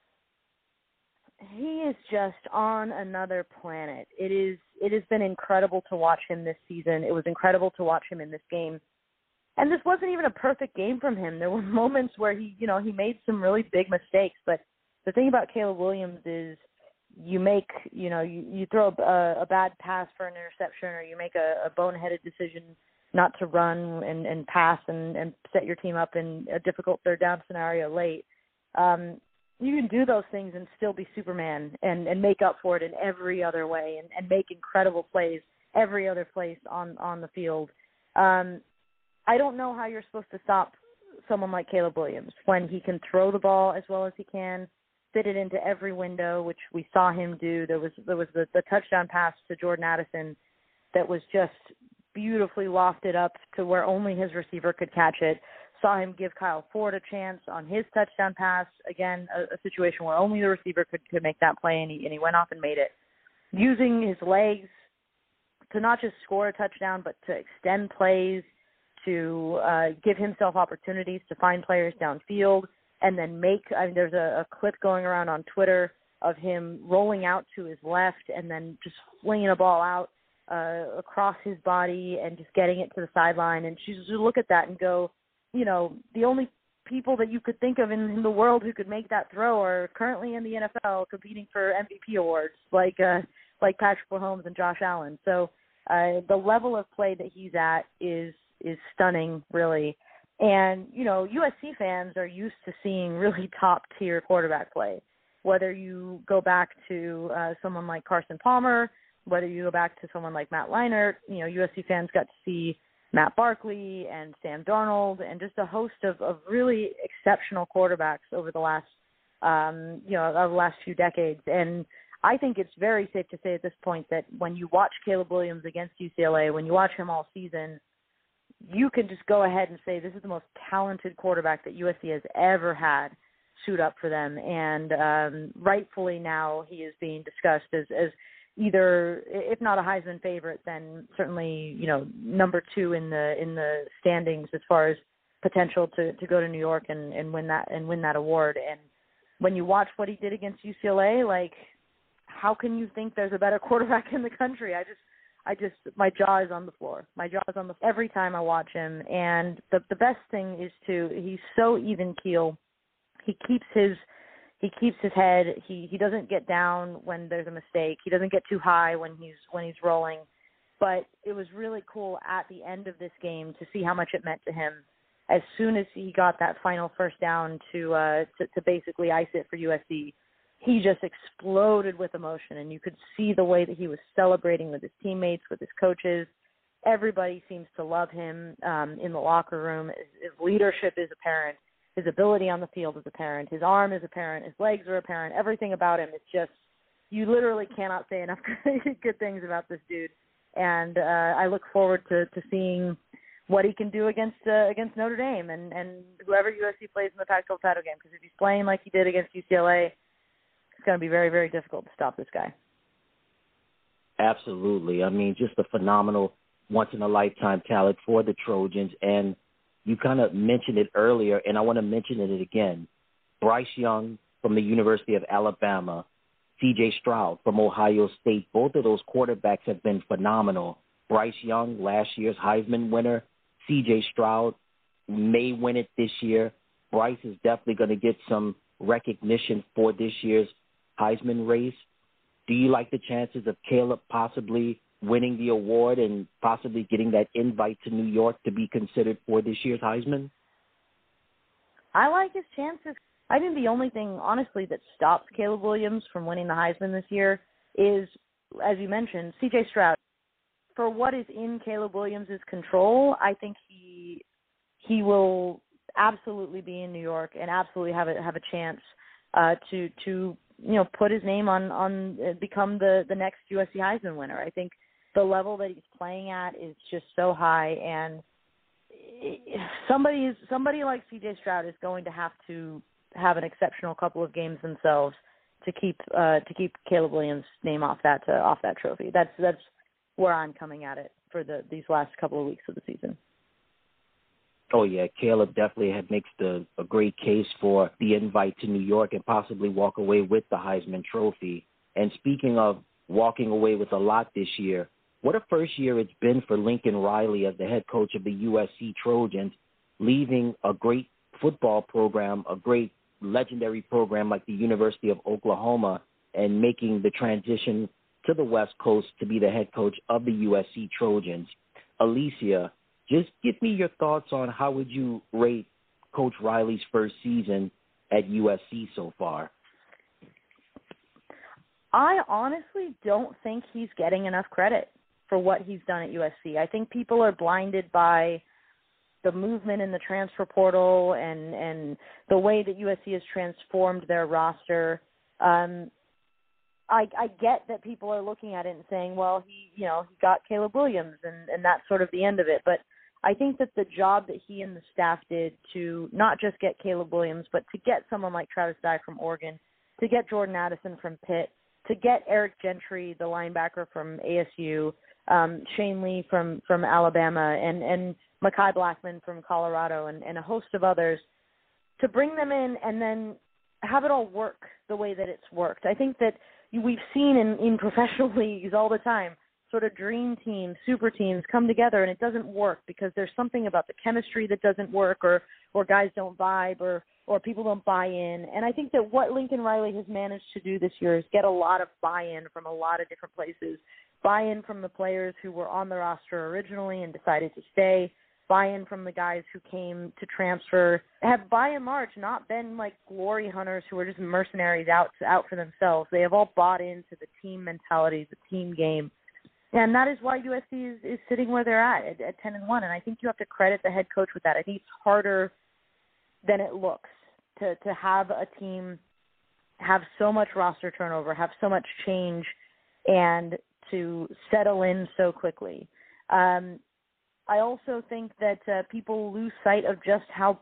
He is just on another planet. It has been incredible to watch him this season. It was incredible to watch him in this game. And this wasn't even a perfect game from him. There were moments where he made some really big mistakes. But the thing about Caleb Williams is you throw a bad pass for an interception, or you make a boneheaded decision not to run and pass and set your team up in a difficult third down scenario late. You can do those things and still be Superman and make up for it in every other way and make incredible plays every other place on the field. I don't know how you're supposed to stop someone like Caleb Williams when he can throw the ball as well as he can, fit it into every window, which we saw him do. There was the touchdown pass to Jordan Addison that was just beautifully lofted up to where only his receiver could catch it. Saw him give Kyle Ford a chance on his touchdown pass. Again, a situation where only the receiver could make that play, and he went off and made it. Using his legs to not just score a touchdown, but to extend plays, to give himself opportunities to find players downfield and then there's a clip going around on Twitter of him rolling out to his left and then just flinging a ball out across his body and just getting it to the sideline. And you look at that and go, the only people that you could think of in the world who could make that throw are currently in the NFL competing for MVP awards, like Patrick Mahomes and Josh Allen. So the level of play that he's at is stunning, really. And, USC fans are used to seeing really top-tier quarterback play, whether you go back to someone like Carson Palmer, whether you go back to someone like Matt Leinart. USC fans got to see Matt Barkley and Sam Darnold and just a host of really exceptional quarterbacks over the last few decades. And I think it's very safe to say at this point that when you watch Caleb Williams against UCLA, when you watch him all season, you can just go ahead and say this is the most talented quarterback that USC has ever had suit up for them. And rightfully now he is being discussed as either, if not a Heisman favorite, then certainly, number 2 in the standings as far as potential to go to New York and win that award. And when you watch what he did against UCLA, how can you think there's a better quarterback in the country? My jaw is on the floor. Every time I watch him. And the best thing is he's so even keel. He keeps his head. He doesn't get down when there's a mistake. He doesn't get too high when he's rolling. But it was really cool at the end of this game to see how much it meant to him. As soon as he got that final first down to basically ice it for USC, he just exploded with emotion, and you could see the way that he was celebrating with his teammates, with his coaches. Everybody seems to love him in the locker room. His leadership is apparent. His ability on the field is apparent. His arm is apparent. His legs are apparent. Everything about him is just, you literally cannot say enough good things about this dude. And I look forward to seeing what he can do against Notre Dame and whoever USC plays in the Pac-12 title game. Because if he's playing like he did against UCLA, it's going to be very, very difficult to stop this guy. Absolutely. I mean, just a phenomenal once-in-a-lifetime talent for the Trojans. And you kind of mentioned it earlier, and I want to mention it again. Bryce Young from the University of Alabama, C.J. Stroud from Ohio State, both of those quarterbacks have been phenomenal. Bryce Young, last year's Heisman winner. C.J. Stroud may win it this year. Bryce is definitely going to get some recognition for this year's Heisman race. Do you like the chances of Caleb possibly winning the award and possibly getting that invite to New York to be considered for this year's Heisman? I like his chances. I think the only thing, honestly, that stops Caleb Williams from winning the Heisman this year is, as you mentioned, C.J. Stroud. For what is in Caleb Williams' control, I think he will absolutely be in New York and absolutely have a chance to put his name on become the next USC Heisman winner. I think the level that he's playing at is just so high, and somebody like C.J. Stroud is going to have an exceptional couple of games themselves to keep Caleb Williams' name off that trophy. That's where I'm coming at it for these last couple of weeks of the season. Oh, yeah, Caleb definitely makes a great case for the invite to New York and possibly walk away with the Heisman Trophy. And speaking of walking away with a lot this year, what a first year it's been for Lincoln Riley as the head coach of the USC Trojans, leaving a great football program, a great legendary program like the University of Oklahoma, and making the transition to the West Coast to be the head coach of the USC Trojans. Alicia, just give me your thoughts on how would you rate Coach Riley's first season at USC so far? I honestly don't think he's getting enough credit for what he's done at USC. I think people are blinded by the movement in the transfer portal and the way that USC has transformed their roster. I get that people are looking at it and saying, well, he got Caleb Williams and that's sort of the end of it. But I think that the job that he and the staff did to not just get Caleb Williams, but to get someone like Travis Dye from Oregon, to get Jordan Addison from Pitt, to get Eric Gentry, the linebacker from ASU, Shane Lee from Alabama, and Mekhi Blackmon from Colorado, and a host of others, to bring them in and then have it all work the way that it's worked. I think that we've seen in professional leagues all the time, sort of dream teams, super teams come together and it doesn't work because there's something about the chemistry that doesn't work, or guys don't vibe, or people don't buy in. And I think that what Lincoln Riley has managed to do this year is get a lot of buy-in from a lot of different places. Buy-in from the players who were on the roster originally and decided to stay. Buy-in from the guys who came to transfer. Have by and large not been like glory hunters who are just mercenaries out for themselves. They have all bought into the team mentality, the team game. And that is why USC is sitting where they're at 10-1. And I think you have to credit the head coach with that. I think it's harder than it looks to have a team have so much roster turnover, have so much change, and to settle in so quickly. I also think that people lose sight of just how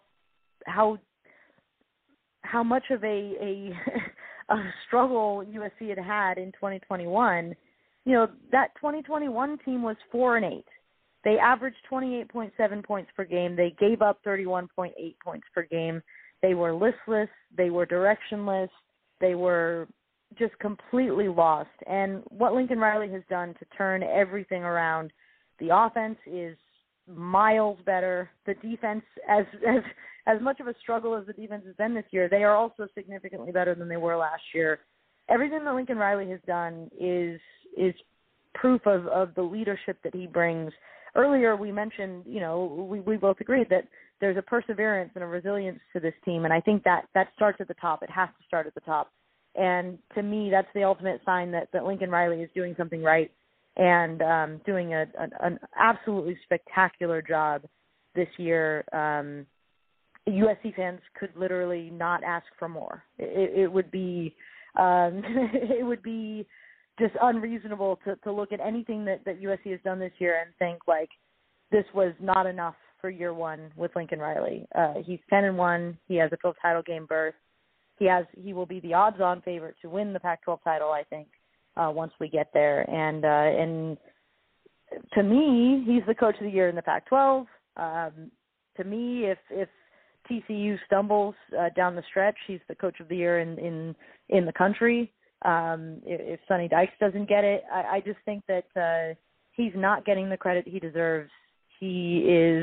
much of a struggle USC had in 2021. You know, that 2021 team was 4-8. They averaged 28.7 points per game. They gave up 31.8 points per game. They were listless. They were directionless. They were just completely lost. And what Lincoln Riley has done to turn everything around, the offense is miles better. The defense, as much of a struggle as the defense has been this year, they are also significantly better than they were last year. Everything that Lincoln Riley has done is proof of the leadership that he brings. Earlier we mentioned, you know, we both agreed that there's a perseverance and a resilience to this team, and I think that starts at the top. It has to start at the top. And to me, that's the ultimate sign that Lincoln Riley is doing something right and doing an absolutely spectacular job this year. USC fans could literally not ask for more. It would be it would be just unreasonable to look at anything that USC has done this year and think like this was not enough for year one with Lincoln Riley. He's 10-1. He has a 12 title game berth. He will be the odds-on favorite to win the Pac-12 title, I think, once we get there. And to me, he's the coach of the year in the Pac-12. To me, if TCU stumbles down the stretch, he's the coach of the year in the country. If Sonny Dykes doesn't get it, I just think that he's not getting the credit he deserves. He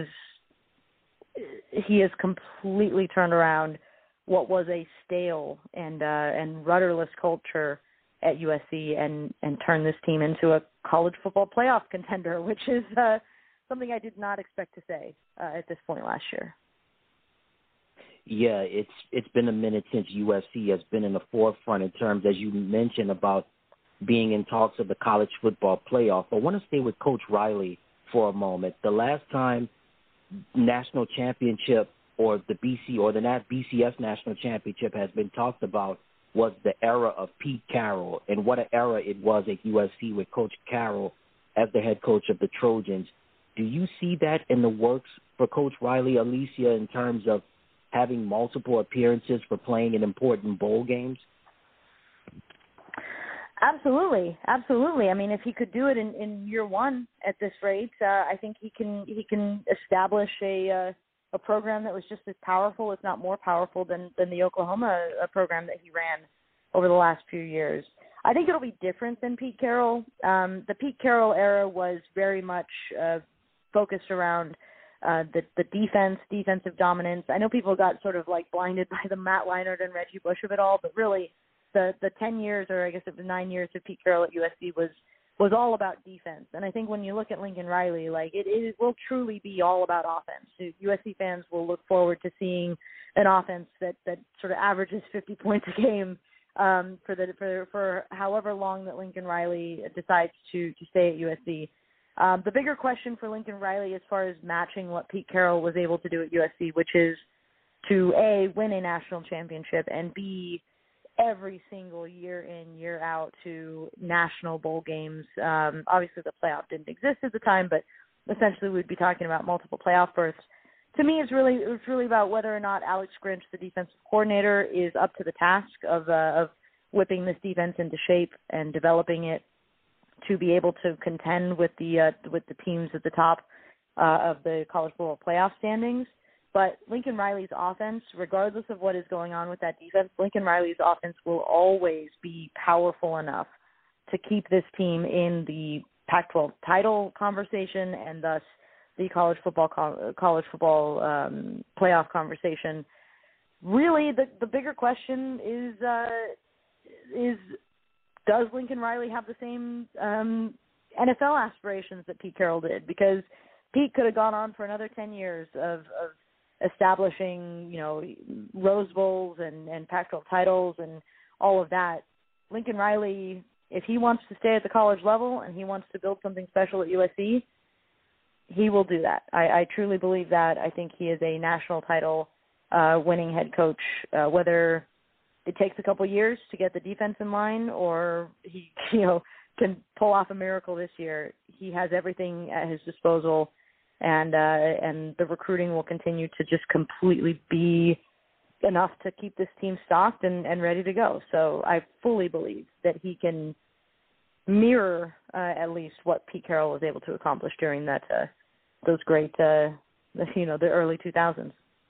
has completely turned around what was a stale and rudderless culture at USC and turned this team into a college football playoff contender, which is something I did not expect to say at this point last year. Yeah, it's been a minute since USC has been in the forefront in terms, as you mentioned, about being in talks of the college football playoff. I want to stay with Coach Riley for a moment. The last time national championship or the BCS national championship has been talked about was the era of Pete Carroll, and what an era it was at USC with Coach Carroll as the head coach of the Trojans. Do you see that in the works for Coach Riley, Alicia, in terms of having multiple appearances for playing in important bowl games? Absolutely. I mean, if he could do it in year one at this rate, I think he can establish a program that was just as powerful, if not more powerful, than the Oklahoma program that he ran over the last few years. I think it'll be different than Pete Carroll. The Pete Carroll era was very much focused around the defensive dominance. I know people got sort of like blinded by the Matt Leinart and Reggie Bush of it all, but really the 10 years, or I guess it was 9 years of Pete Carroll at USC was all about defense. And I think when you look at Lincoln Riley, like it will truly be all about offense. USC fans will look forward to seeing an offense that sort of averages 50 points a game for however long that Lincoln Riley decides to stay at USC. The bigger question for Lincoln Riley as far as matching what Pete Carroll was able to do at USC, which is to A, win a national championship, and B, every single year in, year out to national bowl games. Obviously the playoff didn't exist at the time, but essentially we'd be talking about multiple playoff berths. To me, it's really about whether or not Alex Grinch, the defensive coordinator, is up to the task of whipping this defense into shape and developing it to be able to contend with the teams at the top of the college football playoff standings. But Lincoln Riley's offense, regardless of what is going on with that defense, Lincoln Riley's offense will always be powerful enough to keep this team in the Pac-12 title conversation and thus the college football playoff conversation. Really, the bigger question is does Lincoln Riley have the same NFL aspirations that Pete Carroll did? Because Pete could have gone on for another 10 years of establishing, Rose Bowls and Pac-12 titles and all of that. Lincoln Riley, if he wants to stay at the college level and he wants to build something special at USC, he will do that. I truly believe that. I think he is a national title winning head coach, whether it takes a couple years to get the defense in line or he, can pull off a miracle this year. He has everything at his disposal, and the recruiting will continue to just completely be enough to keep this team stocked and ready to go. So I fully believe that he can mirror at least what Pete Carroll was able to accomplish during that those great the early 2000s.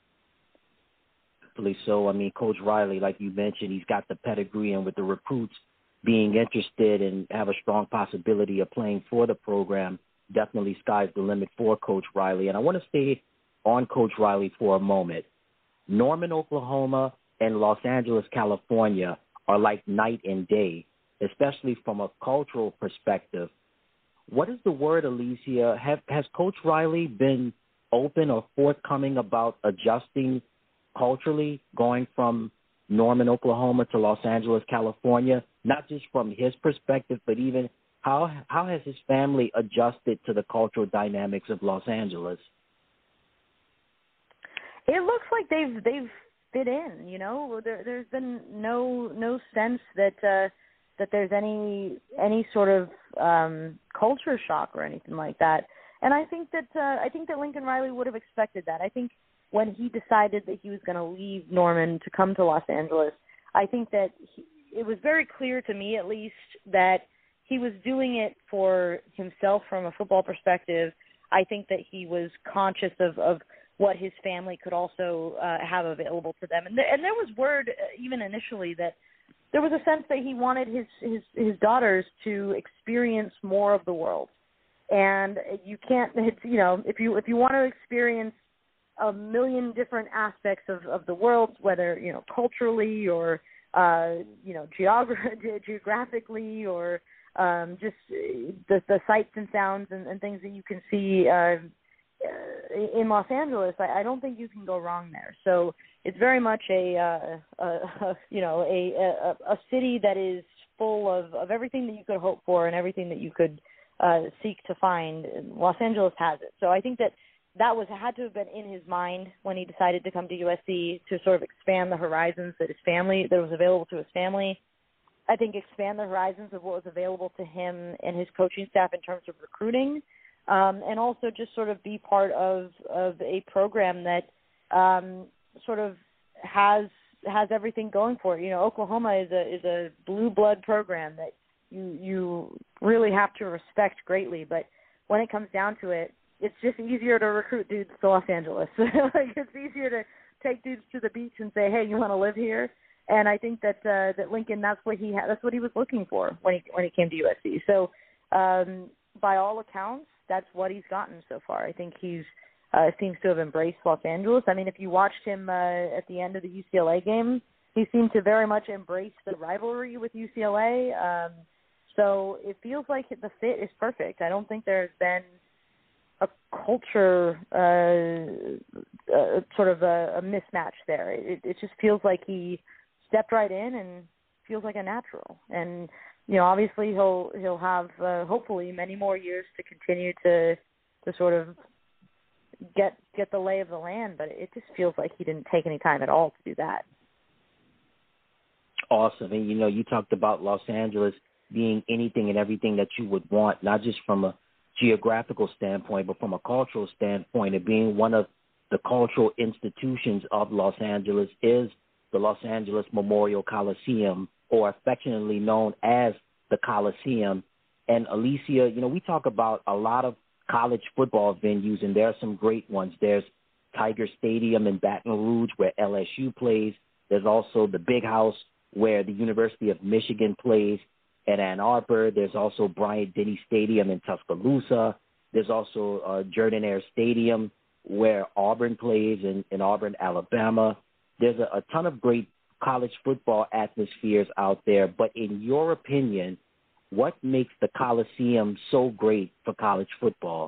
So, I mean, Coach Riley, like you mentioned, he's got the pedigree, and with the recruits being interested and have a strong possibility of playing for the program, definitely sky's the limit for Coach Riley. And I want to stay on Coach Riley for a moment. Norman, Oklahoma, and Los Angeles, California are like night and day, especially from a cultural perspective. What is the word, Alicia? Has Coach Riley been open or forthcoming about adjusting culturally, going from Norman, Oklahoma to Los Angeles, California, not just from his perspective, but even how has his family adjusted to the cultural dynamics of Los Angeles? It looks like they've fit in. There's been no sense that there's any sort of culture shock or anything like that. And I think that Lincoln Riley would have expected that. I think when he decided that he was going to leave Norman to come to Los Angeles, I think that it was very clear to me, at least, that he was doing it for himself from a football perspective. I think that he was conscious of what his family could also have available to them. And there was word, even initially, that there was a sense that he wanted his daughters to experience more of the world. And you can't, if you want to experience a million different aspects of the world, whether, culturally or, geographically or just the sights and sounds and things that you can see in Los Angeles, I don't think you can go wrong there. So it's very much a city that is full of everything that you could hope for and everything that you could seek to find. Los Angeles has it. So I think that had to have been in his mind when he decided to come to USC, to sort of expand the horizons that was available to his family. I think expand the horizons of what was available to him and his coaching staff in terms of recruiting, and also just sort of be part of a program that sort of has everything going for it. Oklahoma is a blue blood program that you really have to respect greatly, but when it comes down to it, it's just easier to recruit dudes to Los Angeles. It's easier to take dudes to the beach and say, "Hey, you want to live here?" And I think that Lincoln, that's what he was looking for when he came to USC. So, by all accounts, that's what he's gotten so far. I think he's seems to have embraced Los Angeles. I mean, if you watched him at the end of the UCLA game, he seemed to very much embrace the rivalry with UCLA. So it feels like the fit is perfect. I don't think there's been a culture sort of a mismatch there. It just feels like he stepped right in and feels like a natural. And obviously he'll have hopefully many more years to continue to sort of get the lay of the land, but it just feels like he didn't take any time at all to do that. Awesome. And you talked about Los Angeles being anything and everything that you would want, not just from a geographical standpoint, but from a cultural standpoint, and being one of the cultural institutions of Los Angeles is the Los Angeles Memorial Coliseum, or affectionately known as the Coliseum. And Alicia, we talk about a lot of college football venues, and there are some great ones. There's Tiger Stadium in Baton Rouge where LSU plays. There's also the Big House where the University of Michigan plays at Ann Arbor. There's also Bryant-Denny Stadium in Tuscaloosa. There's also Jordan-Hare Stadium where Auburn plays in Auburn, Alabama. There's a ton of great college football atmospheres out there. But in your opinion, what makes the Coliseum so great for college football?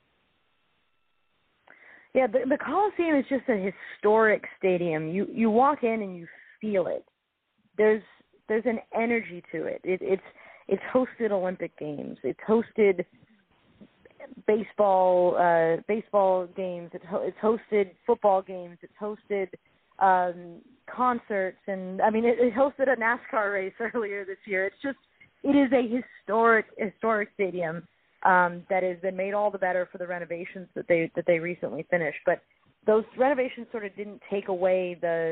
Yeah, the Coliseum is just a historic stadium. You walk in and you feel it. There's an energy to it. It's hosted Olympic Games. It's hosted baseball games. It's hosted football games. It's hosted concerts, and I mean it hosted a NASCAR race earlier this year. It is a historic stadium that has been made all the better for the renovations that they recently finished. But those renovations sort of didn't take away the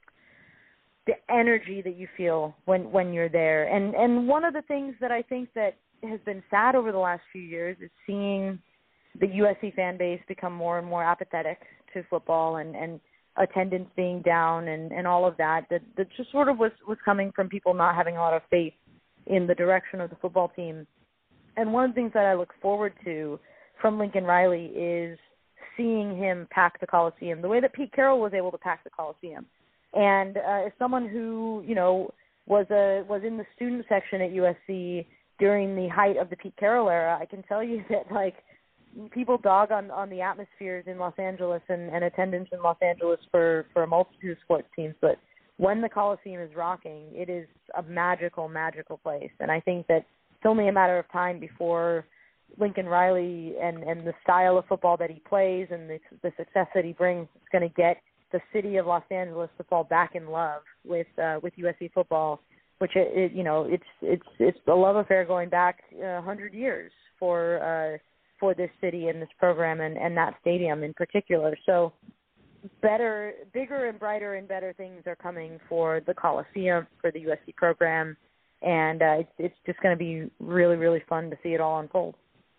energy that you feel when you're there. And one of the things that I think that has been sad over the last few years is seeing the USC fan base become more and more apathetic to football and attendance being down and all of that just sort of was coming from people not having a lot of faith in the direction of the football team. And one of the things that I look forward to from Lincoln Riley is seeing him pack the Coliseum the way that Pete Carroll was able to pack the Coliseum. And as someone who, was in the student section at USC during the height of the Pete Carroll era, I can tell you that, people dog on the atmospheres in Los Angeles and attendance in Los Angeles for a multitude of sports teams. But when the Coliseum is rocking, it is a magical, magical place. And I think that it's only a matter of time before Lincoln Riley and the style of football that he plays and the success that he brings is going to get the city of Los Angeles to fall back in love with USC football, which it's a love affair going back 100 years for this city and this program and that stadium in particular. So bigger and brighter and better things are coming for the Coliseum, for the USC program, and it's just going to be really, really fun to see it all unfold.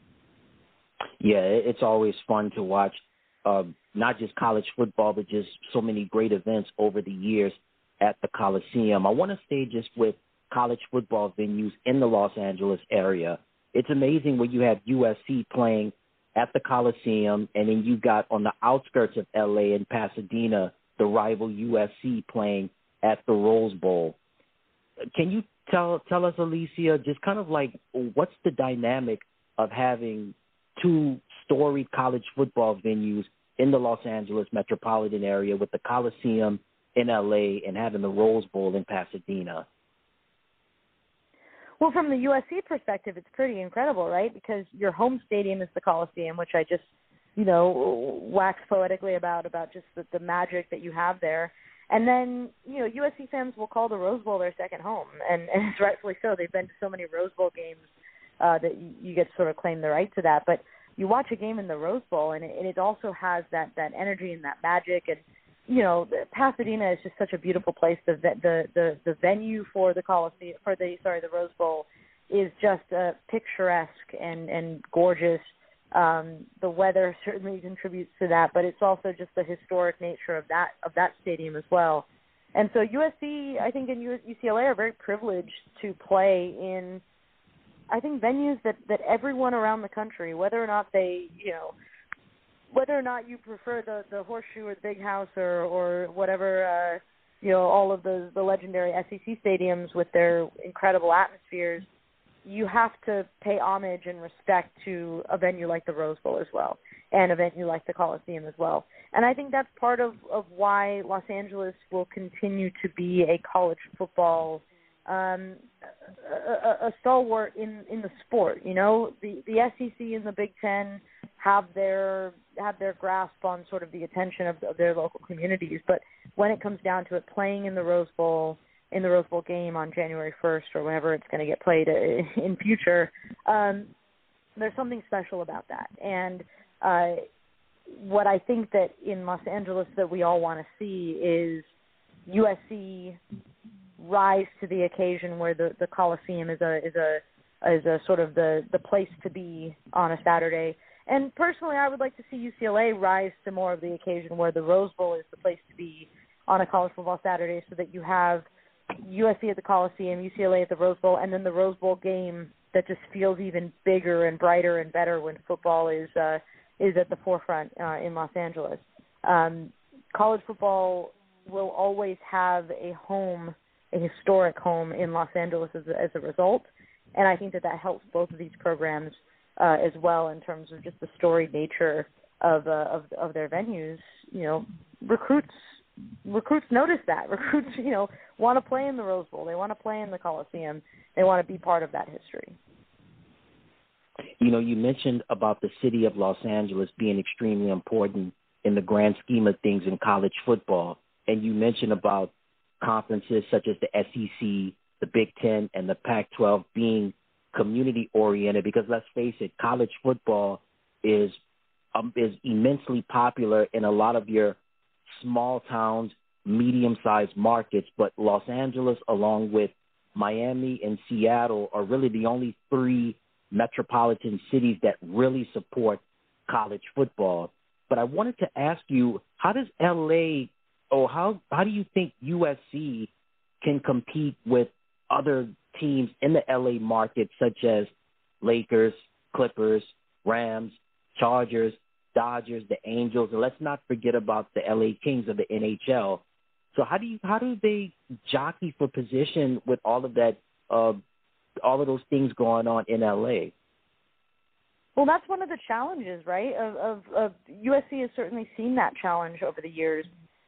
Yeah, it's always fun to watch not just college football, but just so many great events over the years at the Coliseum. I want to stay just with college football venues in the Los Angeles area. It's amazing when you have USC playing at the Coliseum, and then you got on the outskirts of L.A. in Pasadena, the rival USC playing at the Rose Bowl. Can you tell us, Alicia, just kind of what's the dynamic of having two storied college football venues in the Los Angeles metropolitan area with the Coliseum in L.A. and having the Rose Bowl in Pasadena? Well, from the USC perspective, it's pretty incredible, right? Because your home stadium is the Coliseum, which I just, wax poetically about just the magic that you have there. And then, USC fans will call the Rose Bowl their second home, and it's rightfully so. They've been to so many Rose Bowl games that you get to sort of claim the right to that. But you watch a game in the Rose Bowl, and it also has that energy and that magic. And Pasadena is just such a beautiful place. The venue for the Coliseum, the Rose Bowl, is just picturesque and gorgeous. The weather certainly contributes to that, but it's also just the historic nature of that stadium as well. And so USC, I think, and UCLA are very privileged to play in, I think, venues that everyone around the country, whether or not you prefer the Horseshoe or the Big House or whatever, all of the legendary SEC stadiums with their incredible atmospheres, you have to pay homage and respect to a venue like the Rose Bowl as well, and a venue like the Coliseum as well. And I think that's part of why Los Angeles will continue to be a college football a stalwart in the sport. The SEC and the Big Ten have their grasp on sort of the attention of their local communities, but when it comes down to it, playing in the Rose Bowl game on January 1st or whenever it's going to get played in future, there's something special about that. And what I think that in Los Angeles that we all want to see is USC rise to the occasion where the Coliseum is a sort of the place to be on a Saturday, And personally, I would like to see UCLA rise to more of the occasion where the Rose Bowl is the place to be on a college football Saturday, so that you have USC at the Coliseum, UCLA at the Rose Bowl, and then the Rose Bowl game that just feels even bigger and brighter and better when football is at the forefront in Los Angeles. College football will always have a home, a historic home in Los Angeles as a result, and I think that helps both of these programs as well in terms of just the storied nature of their venues. You know, recruits notice that. Recruits, you know, want to play in the Rose Bowl. They want to play in the Coliseum. They want to be part of that history. You know, you mentioned about the city of Los Angeles being extremely important in the grand scheme of things in college football. And you mentioned about conferences such as the SEC, the Big Ten, and the Pac-12 being community-oriented, because let's face it, college football is immensely popular in a lot of your small towns, medium-sized markets, but Los Angeles, along with Miami and Seattle, are really the only three metropolitan cities that really support college football. But I wanted to ask you, how does LA, or how do you think USC can compete with other teams in the LA market, such as Lakers, Clippers, Rams, Chargers, Dodgers, the Angels, and let's not forget about the LA Kings of the NHL. So how do they jockey for position with all of that, all of those things going on in LA? Well, that's one of the challenges, right? Of USC has certainly seen that challenge over the years.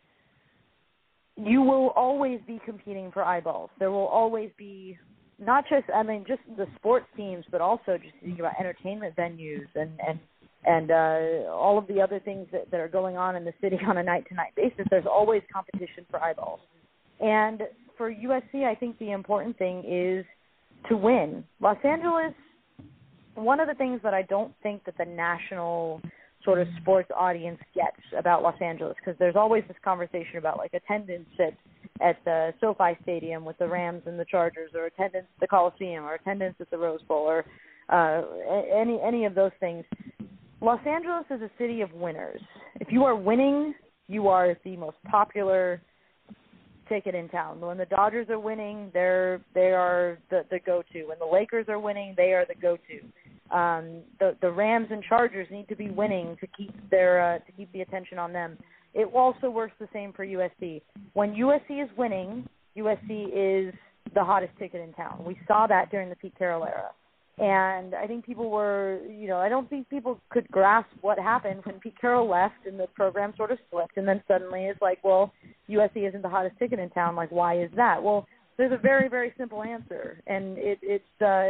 You will always be competing for eyeballs. There will always be not just, just the sports teams, but also just thinking about entertainment venues and all of the other things that are going on in the city on a night-to-night basis. There's always competition for eyeballs. And for USC, I think the important thing is to win. Los Angeles, one of the things that I don't think that the national sort of sports audience gets about Los Angeles, because there's always this conversation about like attendance at the SoFi Stadium with the Rams and the Chargers, or attendance at the Coliseum, or attendance at the Rose Bowl, or any of those things. Los Angeles is a city of winners. If you are winning, you are the most popular ticket in town. When the Dodgers are winning, they are the go-to. When the Lakers are winning, they are the go-to. The Rams and Chargers need to be winning to keep the attention on them. It also works the same for USC. When USC is winning, USC is the hottest ticket in town. We saw that during the Pete Carroll era. And I think I don't think people could grasp what happened when Pete Carroll left and the program sort of slipped, and then suddenly it's like, well, USC isn't the hottest ticket in town. Like, why is that? Well, there's a very, very simple answer, and it's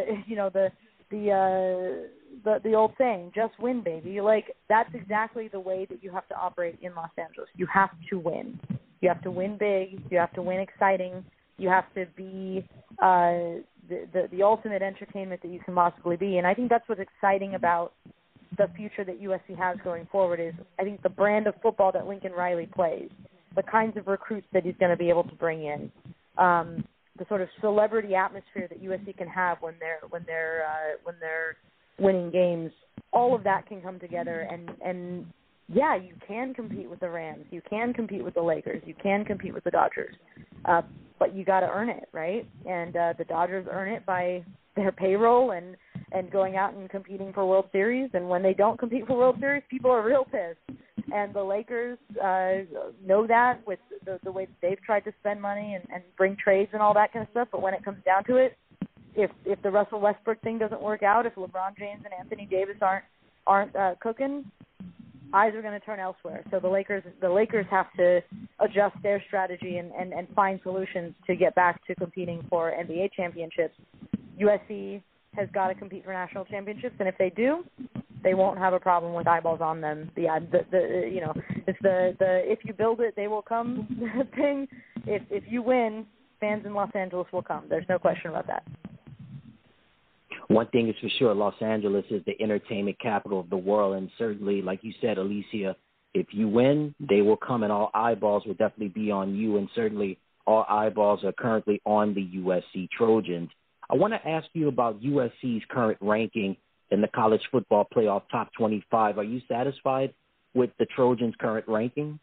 the old saying, just win, baby. Like, that's exactly the way that you have to operate in Los Angeles. You have to win. You have to win big. You have to win exciting. You have to be the ultimate entertainment that you can possibly be. And I think that's what's exciting about the future that USC has going forward is, I think, the brand of football that Lincoln Riley plays, the kinds of recruits that he's going to be able to bring in, the sort of celebrity atmosphere that USC can have when they're winning games. All of that can come together, and yeah, you can compete with the Rams, you can compete with the Lakers, you can compete with the Dodgers, but you got to earn it, right? And the Dodgers earn it by their payroll and going out and competing for World Series. And when they don't compete for World Series, people are real pissed. And the Lakers know that with the way that they've tried to spend money and bring trades and all that kind of stuff. But when it comes down to it, if the Russell Westbrook thing doesn't work out, if LeBron James and Anthony Davis aren't cooking, eyes are going to turn elsewhere. So the Lakers have to adjust their strategy and find solutions to get back to competing for NBA championships. USC has got to compete for national championships, and if they do, they won't have a problem with eyeballs on them. It's the if you build it, they will come thing. If you win, fans in Los Angeles will come. There's no question about that. One thing is for sure, Los Angeles is the entertainment capital of the world, and certainly, like you said, Alicia, if you win, they will come, and all eyeballs will definitely be on you, and certainly all eyeballs are currently on the USC Trojans. I want to ask you about USC's current ranking in the college football playoff top 25. Are you satisfied with the Trojans' current ranking?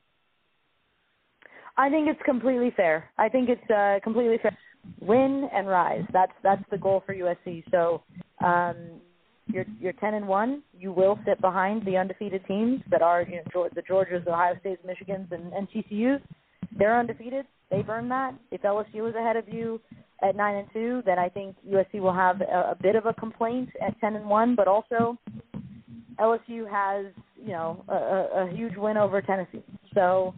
I think it's completely fair. I think it's completely fair. Win and rise. That's the goal for USC. So you're 10-1. You will sit behind the undefeated teams that are the Georgias, the Ohio States, Michigans, and TCUs. They're undefeated. They've earned that. If LSU is ahead of you at 9-2, then I think USC will have a bit of a complaint at 10-1. But also, LSU has a huge win over Tennessee. So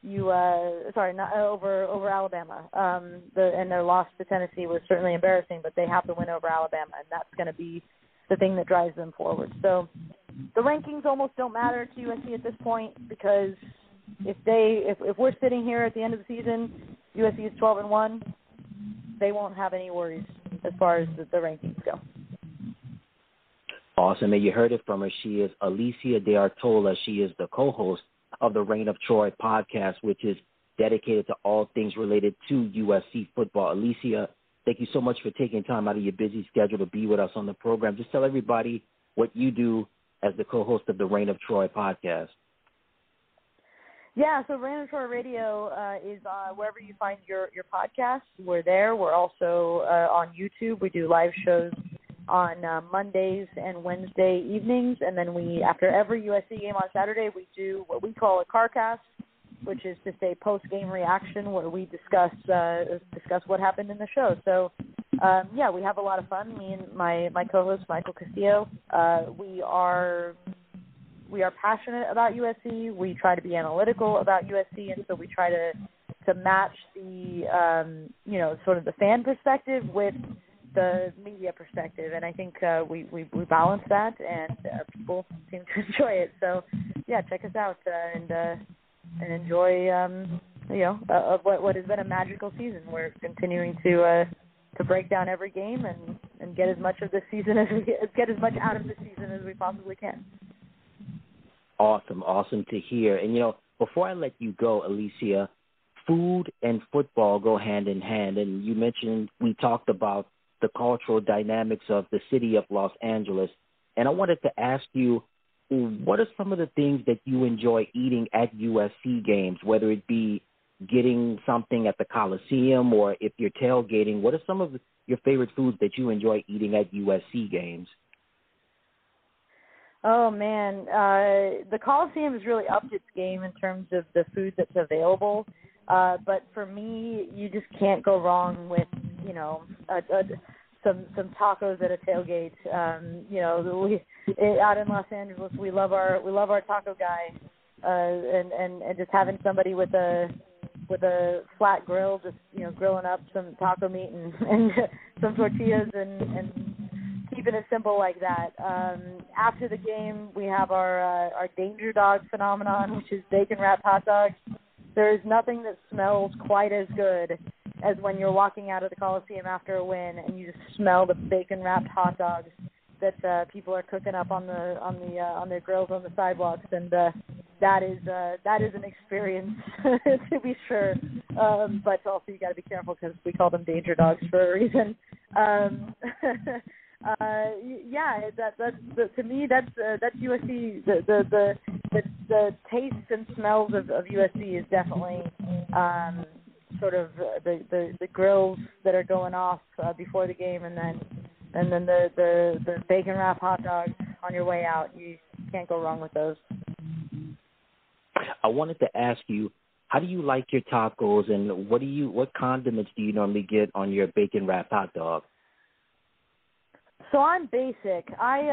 over Alabama. And their loss to Tennessee was certainly embarrassing, but they have to win over Alabama, and that's going to be the thing that drives them forward. So the rankings almost don't matter to USC at this point, because if we're sitting here at the end of the season, USC is 12-1, they won't have any worries as far as the rankings go. Awesome. And you heard it from her. She is Alicia De Artola. She is the co-host of the Reign of Troy podcast, which is dedicated to all things related to USC football. Alicia, thank you so much for taking time out of your busy schedule to be with us on the program. Just tell everybody what you do as the co-host of the Reign of Troy podcast. Yeah, so Reign of Troy Radio is wherever you find your podcasts. We're there. We're also on YouTube. We do live shows on Mondays and Wednesday evenings, and then after every USC game on Saturday, we do what we call a CarCast, which is just a post-game reaction where we discuss what happened in the show. So, we have a lot of fun. Me and my co-host Michael Castillo, we are passionate about USC. We try to be analytical about USC, and so we try to match the sort of the fan perspective with the media perspective, and I think we balance that, and people seem to enjoy it. So, check us out and enjoy what has been a magical season. We're continuing to break down every game and get as much of this season get as much out of the season as we possibly can. Awesome to hear. And before I let you go, Alicia, food and football go hand in hand, and you mentioned we talked about the cultural dynamics of the city of Los Angeles. And I wanted to ask you, what are some of the things that you enjoy eating at USC games, whether it be getting something at the Coliseum or if you're tailgating? What are some of your favorite foods that you enjoy eating at USC games? Oh, man. The Coliseum has really upped its game in terms of the food that's available. But for me, you just can't go wrong with, some tacos at a tailgate. Out in Los Angeles, we love our taco guy, and just having somebody with a flat grill, just grilling up some taco meat and some tortillas and keeping it simple like that. After the game, we have our Danger Dog phenomenon, which is bacon wrapped hot dogs. There is nothing that smells quite as good as when you're walking out of the Coliseum after a win and you just smell the bacon wrapped hot dogs that people are cooking up on their grills on the sidewalks, and that is an experience to be sure. But also you got to be careful because we call them Danger Dogs for a reason. To me that's USC. The tastes and smells of USC is definitely sort of the grills that are going off before the game, and then the bacon wrap hot dogs on your way out. You can't go wrong with those. I wanted to ask you, how do you like your tacos, and what condiments do you normally get on your bacon wrapped hot dog? So I'm basic.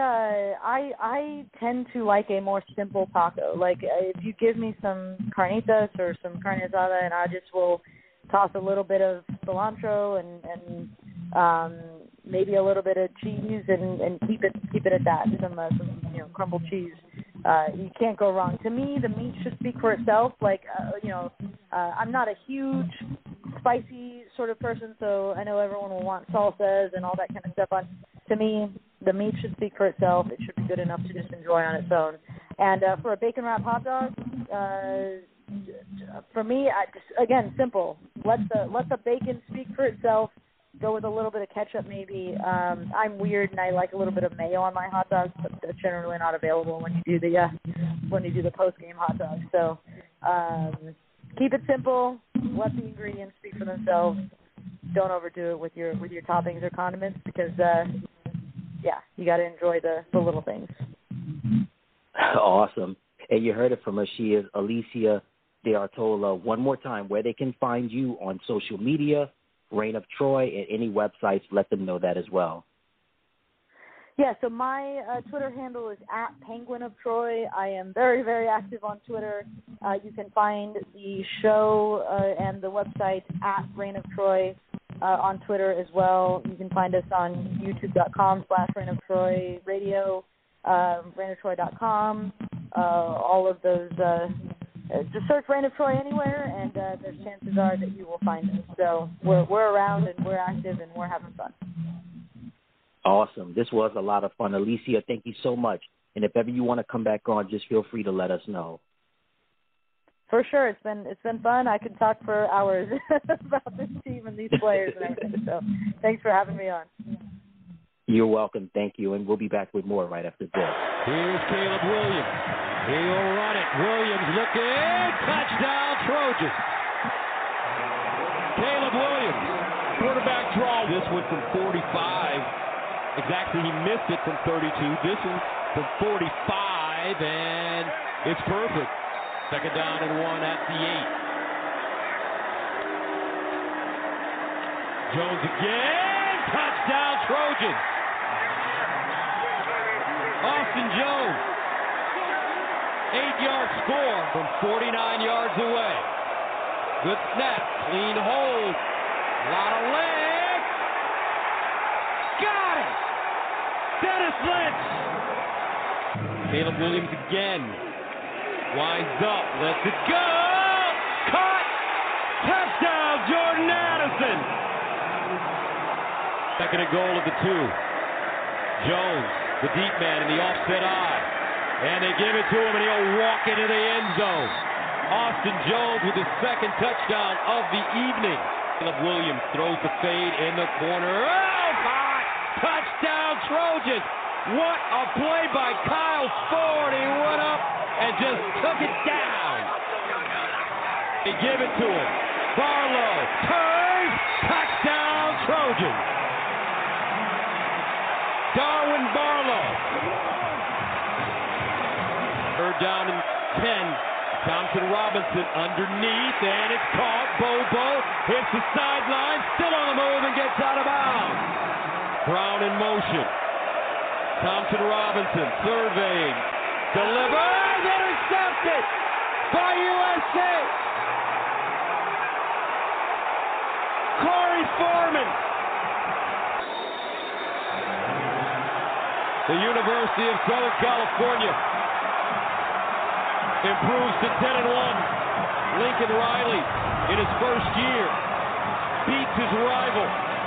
I tend to like a more simple taco. Like if you give me some carnitas or some carne asada, and I just will toss a little bit of cilantro and maybe a little bit of cheese and keep it at that. Some crumbled cheese. You can't go wrong. To me, the meat should speak for itself. Like I'm not a huge spicy sort of person, so I know everyone will want salsas and all that kind of stuff on. To me, the meat should speak for itself. It should be good enough to just enjoy on its own. And for a bacon wrap hot dog, for me, again, simple. Let the bacon speak for itself. Go with a little bit of ketchup maybe. I'm weird and I like a little bit of mayo on my hot dogs, but that's generally not available when you do the post-game hot dogs. So keep it simple. Let the ingredients speak for themselves. Don't overdo it with your toppings or condiments because you got to enjoy the little things. Awesome. And you heard it from her. She is Alicia De Artola. One more time, where they can find you on social media, Reign of Troy, and any websites, let them know that as well. Yeah, so my Twitter handle is @PenguinofTroy. I am very, very active on Twitter. You can find the show and the website @Reign of Troy on Twitter as well. You can find us on youtube.com/Reign of Troy Radio, reignoftroy.com. All of those, just search Reign of Troy anywhere, and there's chances are that you will find us. So we're around, and we're active, and we're having fun. Awesome. This was a lot of fun. Alicia, thank you so much. And if ever you want to come back on, just feel free to let us know. For sure. It's been fun. I could talk for hours about this team and these players and everything. So thanks for having me on. You're welcome. Thank you. And we'll be back with more right after this. Here's Caleb Williams. He'll run it. Williams looking. Touchdown, Trojans. Caleb Williams. Quarterback draw. This one from 45. Exactly, he missed it from 32. This one from 45, and it's perfect. Second down and 1 at the 8. Jones again. Touchdown, Trojans. Austin Jones. 8-yard score from 49 yards away. Good snap. Clean hold. A lot of legs. Got it. Dennis Lynch. Caleb Williams again. Winds up. Lets it go. Caught. Touchdown, Jordan Addison. Second and goal of the 2. Jones, the deep man in the offset eye. And they give it to him, and he'll walk into the end zone. Austin Jones with his second touchdown of the evening. Caleb Williams throws the fade in the corner. Oh, my! Touchdown, Trojans! What a play by Kyle Ford. He went up and just took it down. They give it to him. Barlow turns. Touchdown, Trojans. Darwin Barlow. Third down and 10. Thompson Robinson underneath, and it's caught. Bobo hits the sideline, still on the move and gets out of bounds. Brown in motion. Thompson Robinson surveying. Delivers, intercepted by USA. Corey Foreman. The University of Southern California improves to 10-1. Lincoln Riley, in his first year, beats his rival.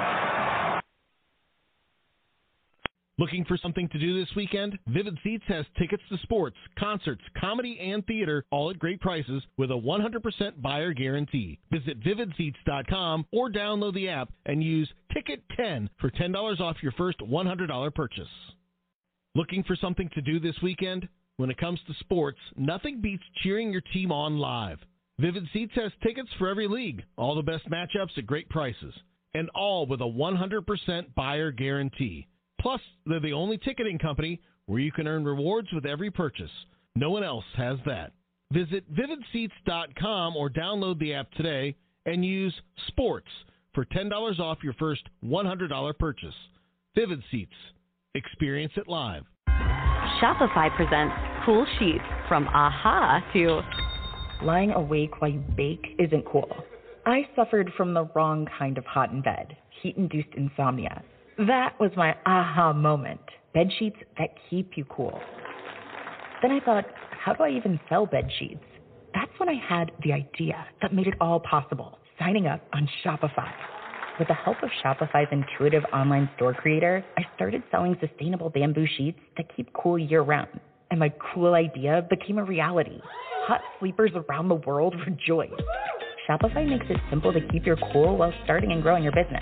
Looking for something to do this weekend? Vivid Seats has tickets to sports, concerts, comedy, and theater, all at great prices with a 100% buyer guarantee. Visit vividseats.com or download the app and use Ticket10 for $10 off your first $100 purchase. Looking for something to do this weekend? When it comes to sports, nothing beats cheering your team on live. Vivid Seats has tickets for every league, all the best matchups at great prices, and all with a 100% buyer guarantee. Plus, they're the only ticketing company where you can earn rewards with every purchase. No one else has that. Visit vividseats.com or download the app today and use sports for $10 off your first $100 purchase. Vivid Seats. Experience it live. Shopify presents cool sheets from aha to lying awake while you bake isn't cool. I suffered from the wrong kind of hot in bed, heat-induced insomnia. That was my aha moment. Bed sheets that keep you cool. Then I thought, how do I even sell bed sheets? That's when I had the idea that made it all possible, signing up on Shopify. With the help of Shopify's intuitive online store creator, I started selling sustainable bamboo sheets that keep cool year-round. And my cool idea became a reality. Hot sleepers around the world rejoiced. Shopify makes it simple to keep your cool while starting and growing your business.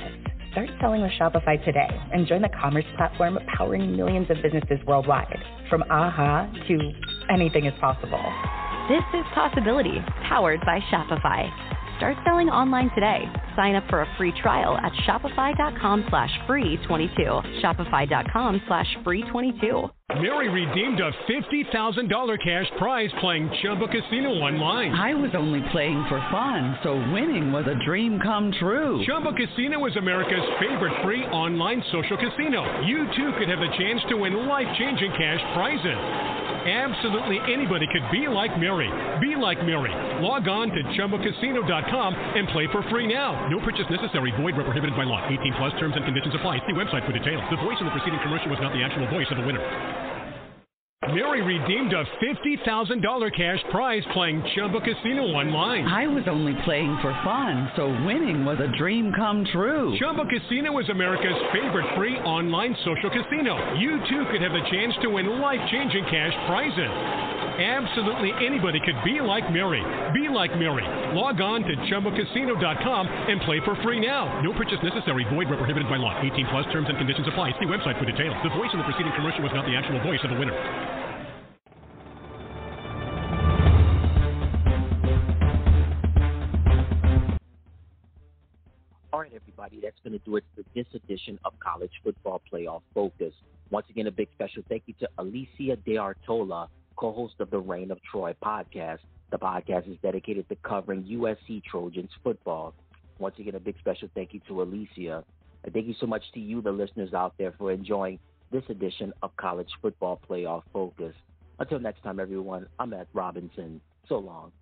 Start selling with Shopify today and join the commerce platform powering millions of businesses worldwide. From AHA to anything is possible. This is Possibility, powered by Shopify. Start selling online today. Sign up for a free trial at shopify.com/free22. Shopify.com/free22. Mary redeemed a $50,000 cash prize playing Chumba Casino online. I was only playing for fun, so winning was a dream come true. Chumba Casino is America's favorite free online social casino. You too could have the chance to win life-changing cash prizes. Absolutely anybody could be like Mary. Be like Mary. Log on to ChumbaCasino.com and play for free now. No purchase necessary. Void where prohibited by law. 18 plus terms and conditions apply. See website for details. The voice in the preceding commercial was not the actual voice of the winner. Mary redeemed a $50,000 cash prize playing Chumba Casino online. I was only playing for fun, so winning was a dream come true. Chumba Casino is America's favorite free online social casino. You too could have the chance to win life-changing cash prizes. Absolutely anybody could be like Mary. Be like Mary. Log on to ChumbaCasino.com and play for free now. No purchase necessary. Void where prohibited by law. 18 plus terms and conditions apply. See website for details. The voice in the preceding commercial was not the actual voice of the winner. All right, everybody, that's going to do it for this edition of College Football Playoff Focus. Once again, a big special thank you to Alicia De Artola, co-host of the Reign of Troy podcast. The podcast is dedicated to covering USC Trojans football. Once again, a big special thank you to Alicia. And thank you so much to you, the listeners out there, for enjoying this edition of College Football Playoff Focus. Until next time, everyone, I'm Ed Robinson. So long.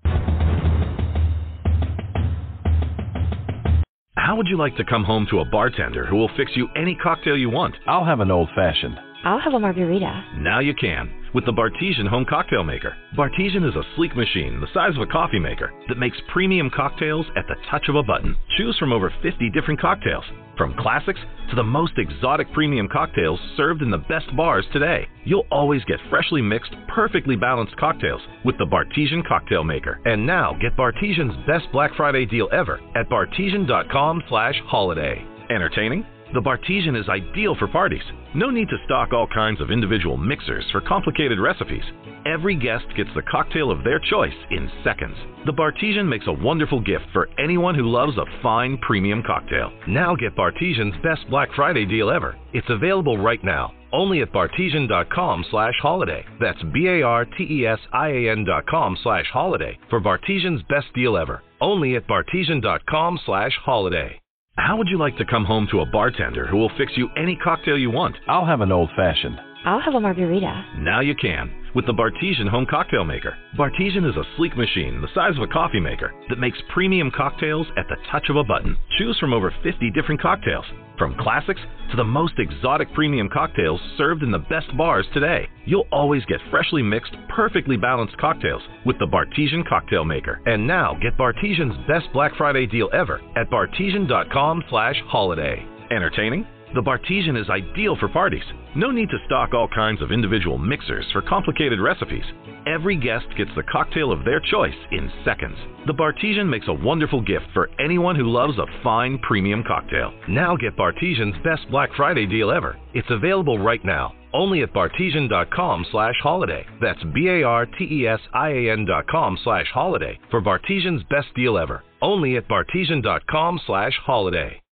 How would you like to come home to a bartender who will fix you any cocktail you want? I'll have an old-fashioned. I'll have a margarita. Now you can with the Bartesian Home Cocktail Maker. Bartesian is a sleek machine the size of a coffee maker that makes premium cocktails at the touch of a button. Choose from over 50 different cocktails, from classics to the most exotic premium cocktails served in the best bars today. You'll always get freshly mixed, perfectly balanced cocktails with the Bartesian Cocktail Maker. And now get Bartesian's best Black Friday deal ever at Bartesian.com/holiday. Entertaining? The Bartesian is ideal for parties. No need to stock all kinds of individual mixers for complicated recipes. Every guest gets the cocktail of their choice in seconds. The Bartesian makes a wonderful gift for anyone who loves a fine premium cocktail. Now get Bartesian's best Black Friday deal ever. It's available right now, only at Bartesian.com/holiday. That's BARTESIAN.com/holiday for Bartesian's best deal ever, only at Bartesian.com/holiday. How would you like to come home to a bartender who will fix you any cocktail you want? I'll have an old-fashioned. I'll have a margarita. Now you can with the Bartesian Home Cocktail Maker. Bartesian is a sleek machine the size of a coffee maker that makes premium cocktails at the touch of a button. Choose from over 50 different cocktails, from classics to the most exotic premium cocktails served in the best bars today. You'll always get freshly mixed, perfectly balanced cocktails with the Bartesian Cocktail Maker. And now get Bartesian's best Black Friday deal ever at Bartesian.com/holiday. Entertaining? The Bartesian is ideal for parties. No need to stock all kinds of individual mixers for complicated recipes. Every guest gets the cocktail of their choice in seconds. The Bartesian makes a wonderful gift for anyone who loves a fine premium cocktail. Now get Bartesian's best Black Friday deal ever. It's available right now, only at Bartesian.com/holiday. That's BARTESIAN.com/holiday for Bartesian's best deal ever, only at Bartesian.com/holiday.